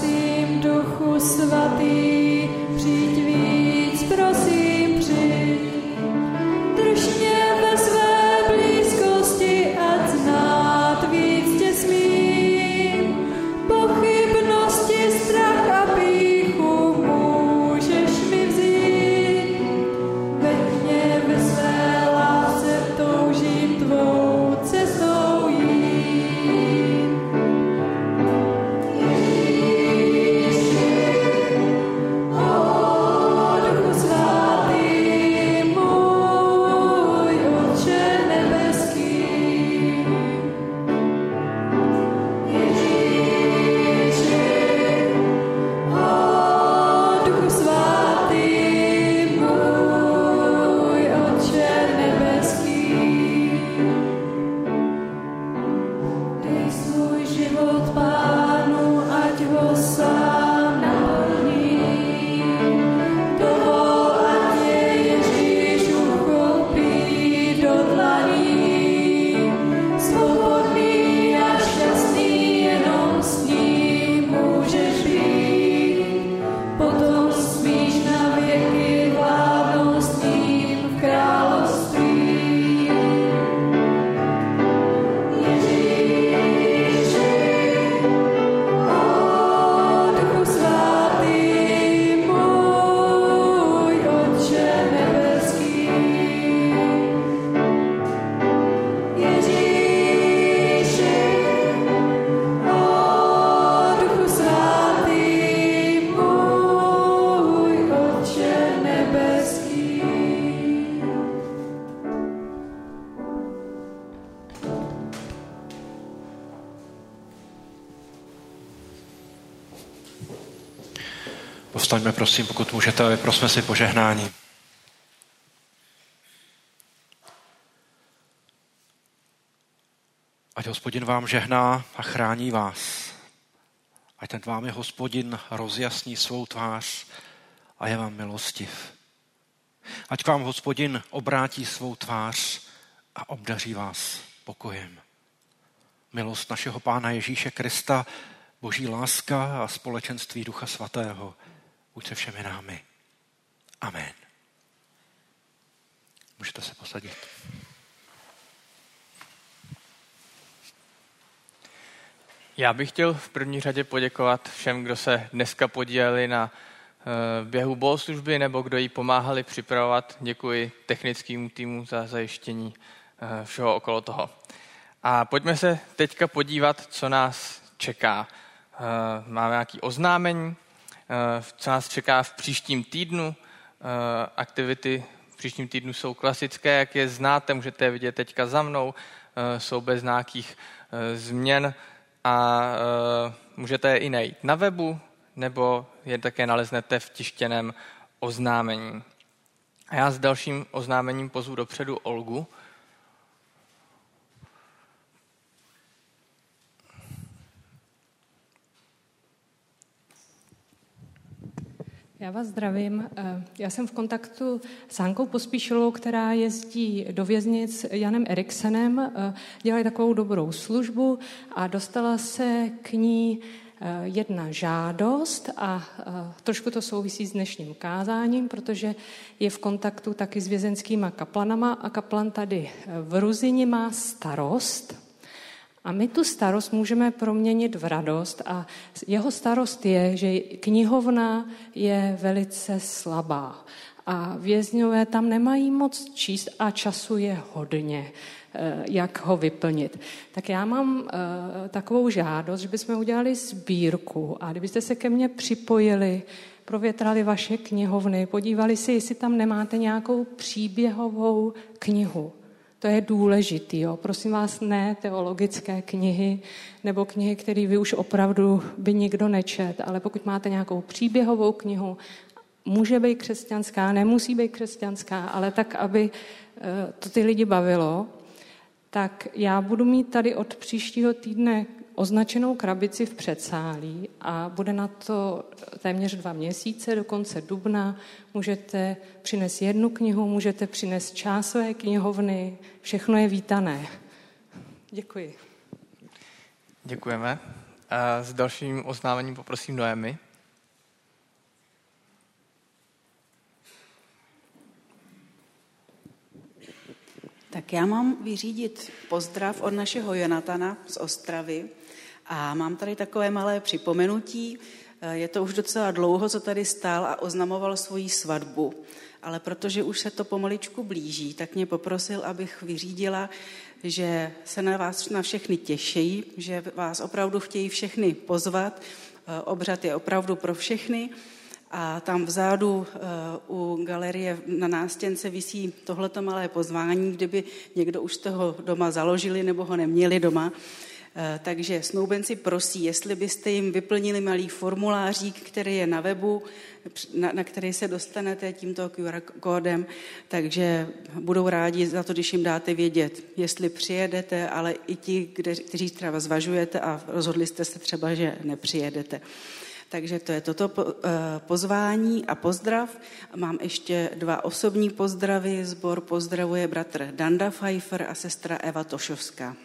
prosím, Duchu Svatý, přijď víc, prosím, přijď. Drž mě ve své blízkosti, ať znát víc tě smím. Pochybnosti, strach a pýchu můžeš mi vzít. Veď mě ve své lásce, toužím tvou cestou jít. Ježíši, o Duchu Svatý, můj Otče nebeský. Ježíši, o Duchu Svatý, můj Otče nebeský. Dej svůj život Pánu, ať ho sám naplní. Dovol, ať je Ježíš uchopí do dlaní. Svobodný a šťastný, jenom s ním můžeš být. Potom smíš na věky vládnout s ním v království. Ježíši, o Duchu Svatý, můj Otče nebeský. Ježíši, o Duchu Svatý, můj Otče nebeský. Povstaňme, prosím, pokud můžete, a vyprosme si požehnání. Ať Hospodin vám žehná a chrání vás. Ať ten vám je Hospodin rozjasní svou tvář a je vám milostiv. Ať k vám Hospodin obrátí svou tvář a obdaří vás pokojem. Milost našeho Pána Ježíše Krista, Boží láska a společenství Ducha Svatého buď se všemi námi. Amen. Můžete se posadit. Já bych chtěl v první řadě poděkovat všem, kdo se dneska podíleli na uh, běhu bohoslužby nebo kdo jí pomáhali připravovat. Děkuji technickému týmu za zajištění uh, všeho okolo toho. A pojďme se teďka podívat, co nás čeká. Uh, máme nějaké oznámení, uh, co nás čeká v příštím týdnu. Uh, aktivity v příštím týdnu jsou klasické, jak je znáte, můžete je vidět teďka za mnou, uh, jsou bez nějakých uh, změn a uh, můžete je i najít na webu, nebo je také naleznete v tištěném oznámení. A já s dalším oznámením pozvu dopředu Olgu. Já vás zdravím. Já jsem v kontaktu s Hankou Pospíšilovou, která jezdí do věznic s Janem Eriksenem. Dělají takovou dobrou službu a dostala se k ní jedna žádost a trošku to souvisí s dnešním kázáním, protože je v kontaktu taky s vězenskýma kaplanama a kaplan tady v Ruzyni má starost. A my tu starost můžeme proměnit v radost a jeho starost je, že knihovna je velice slabá a vězňové tam nemají moc číst a času je hodně, jak ho vyplnit. Tak já mám takovou žádost, že bychom udělali sbírku a kdybyste se ke mně připojili, provětrali vaše knihovny, podívali si, jestli tam nemáte nějakou příběhovou knihu. To je důležitý, jo. Prosím vás, ne teologické knihy nebo knihy, které vy už opravdu by nikdo nečet, ale pokud máte nějakou příběhovou knihu, může být křesťanská, nemusí být křesťanská, ale tak, aby to ty lidi bavilo, tak já budu mít tady od příštího týdne označenou krabici v předsálí a bude na to téměř dva měsíce, do konce dubna. Můžete přinést jednu knihu, můžete přinést část své knihovny, všechno je vítané. Děkuji. Děkujeme. A s dalším oznámením poprosím Noemi. Tak já mám vyřídit pozdrav od našeho Jonatana z Ostravy a mám tady takové malé připomenutí. Je to už docela dlouho, co tady stál a oznamoval svoji svatbu, ale protože už se to pomaličku blíží, tak mě poprosil, abych vyřídila, že se na vás na všechny těší, že vás opravdu chtějí všechny pozvat. Obřad je opravdu pro všechny. A tam vzadu u galerie na nástěnce visí tohleto malé pozvání, kdyby někdo už toho doma založili nebo ho neměli doma. Takže snoubenci prosí, jestli byste jim vyplnili malý formulářík, který je na webu, na, na který se dostanete tímto Q R kódem, takže budou rádi za to, když jim dáte vědět, jestli přijedete, ale i ti, kteří třeba zvažujete a rozhodli jste se třeba, že nepřijedete. Takže to je toto pozvání a pozdrav. Mám ještě dva osobní pozdravy. Sbor pozdravuje bratr Danda Pfeiffer a sestra Eva Tošovská.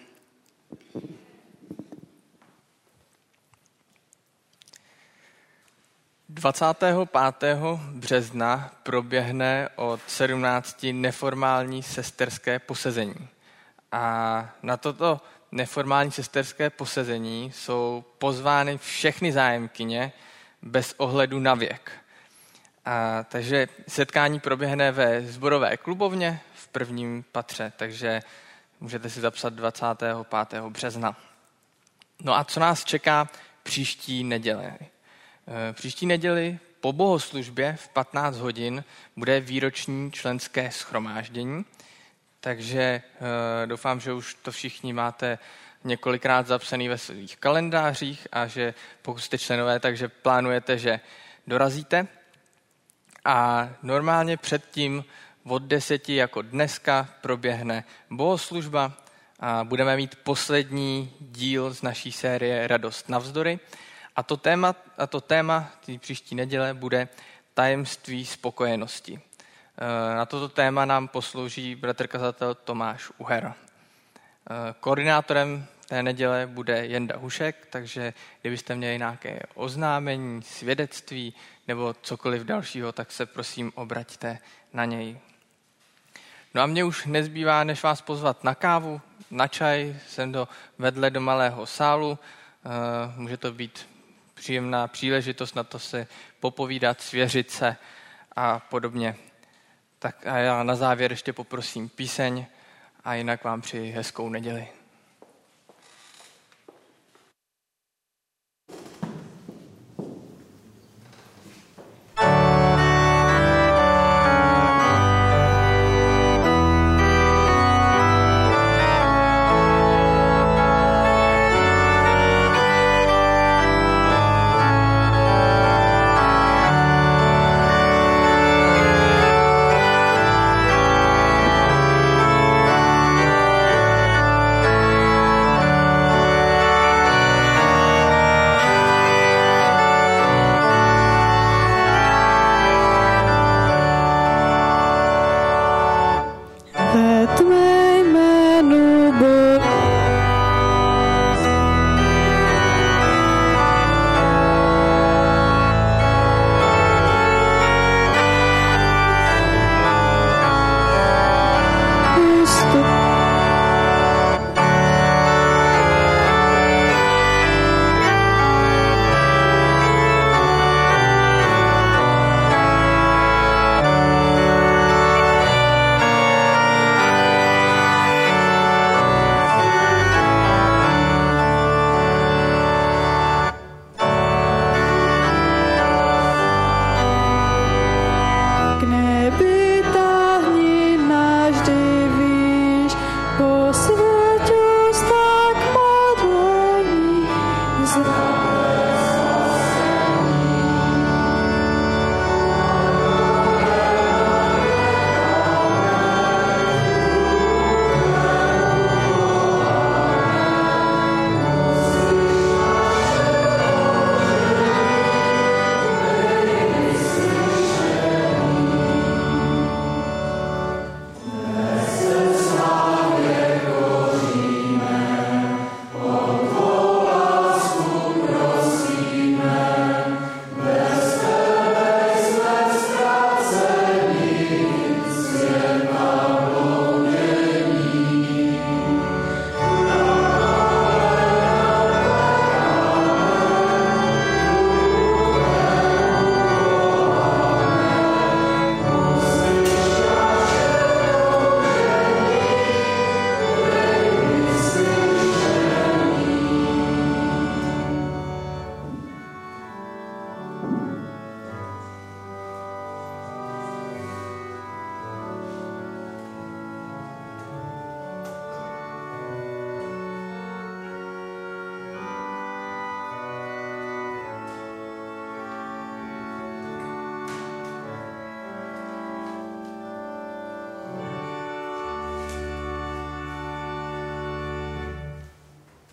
dvacátého pátého března proběhne od sedmnácti neformální sesterské posezení. A na toto neformální sesterské posezení jsou pozvány všechny zájemkyně bez ohledu na věk. A, takže setkání proběhne ve sborové klubovně v prvním patře, takže můžete si zapsat dvacátého pátého března. No a co nás čeká příští neděli? Příští neděli po bohoslužbě v patnáct hodin bude výroční členské shromáždění, takže doufám, že už to všichni máte několikrát zapsaný ve svých kalendářích a že pokud jste členové, takže plánujete, že dorazíte. A normálně předtím od deseti jako dneska proběhne bohoslužba a budeme mít poslední díl z naší série Radost navzdory. A to téma, a to téma té příští neděle bude tajemství spokojenosti. Na toto téma nám poslouží bratr kazatel Tomáš Uher. Koordinátorem té neděle bude Jenda Hušek, takže kdybyste měli nějaké oznámení, svědectví nebo cokoliv dalšího, tak se prosím obraťte na něj. No a mně už nezbývá, než vás pozvat na kávu, na čaj, jsem do vedle do malého sálu. Může to být příjemná příležitost na to se popovídat, svěřit se a podobně. Tak a já na závěr ještě poprosím píseň a jinak vám přeji hezkou neděli.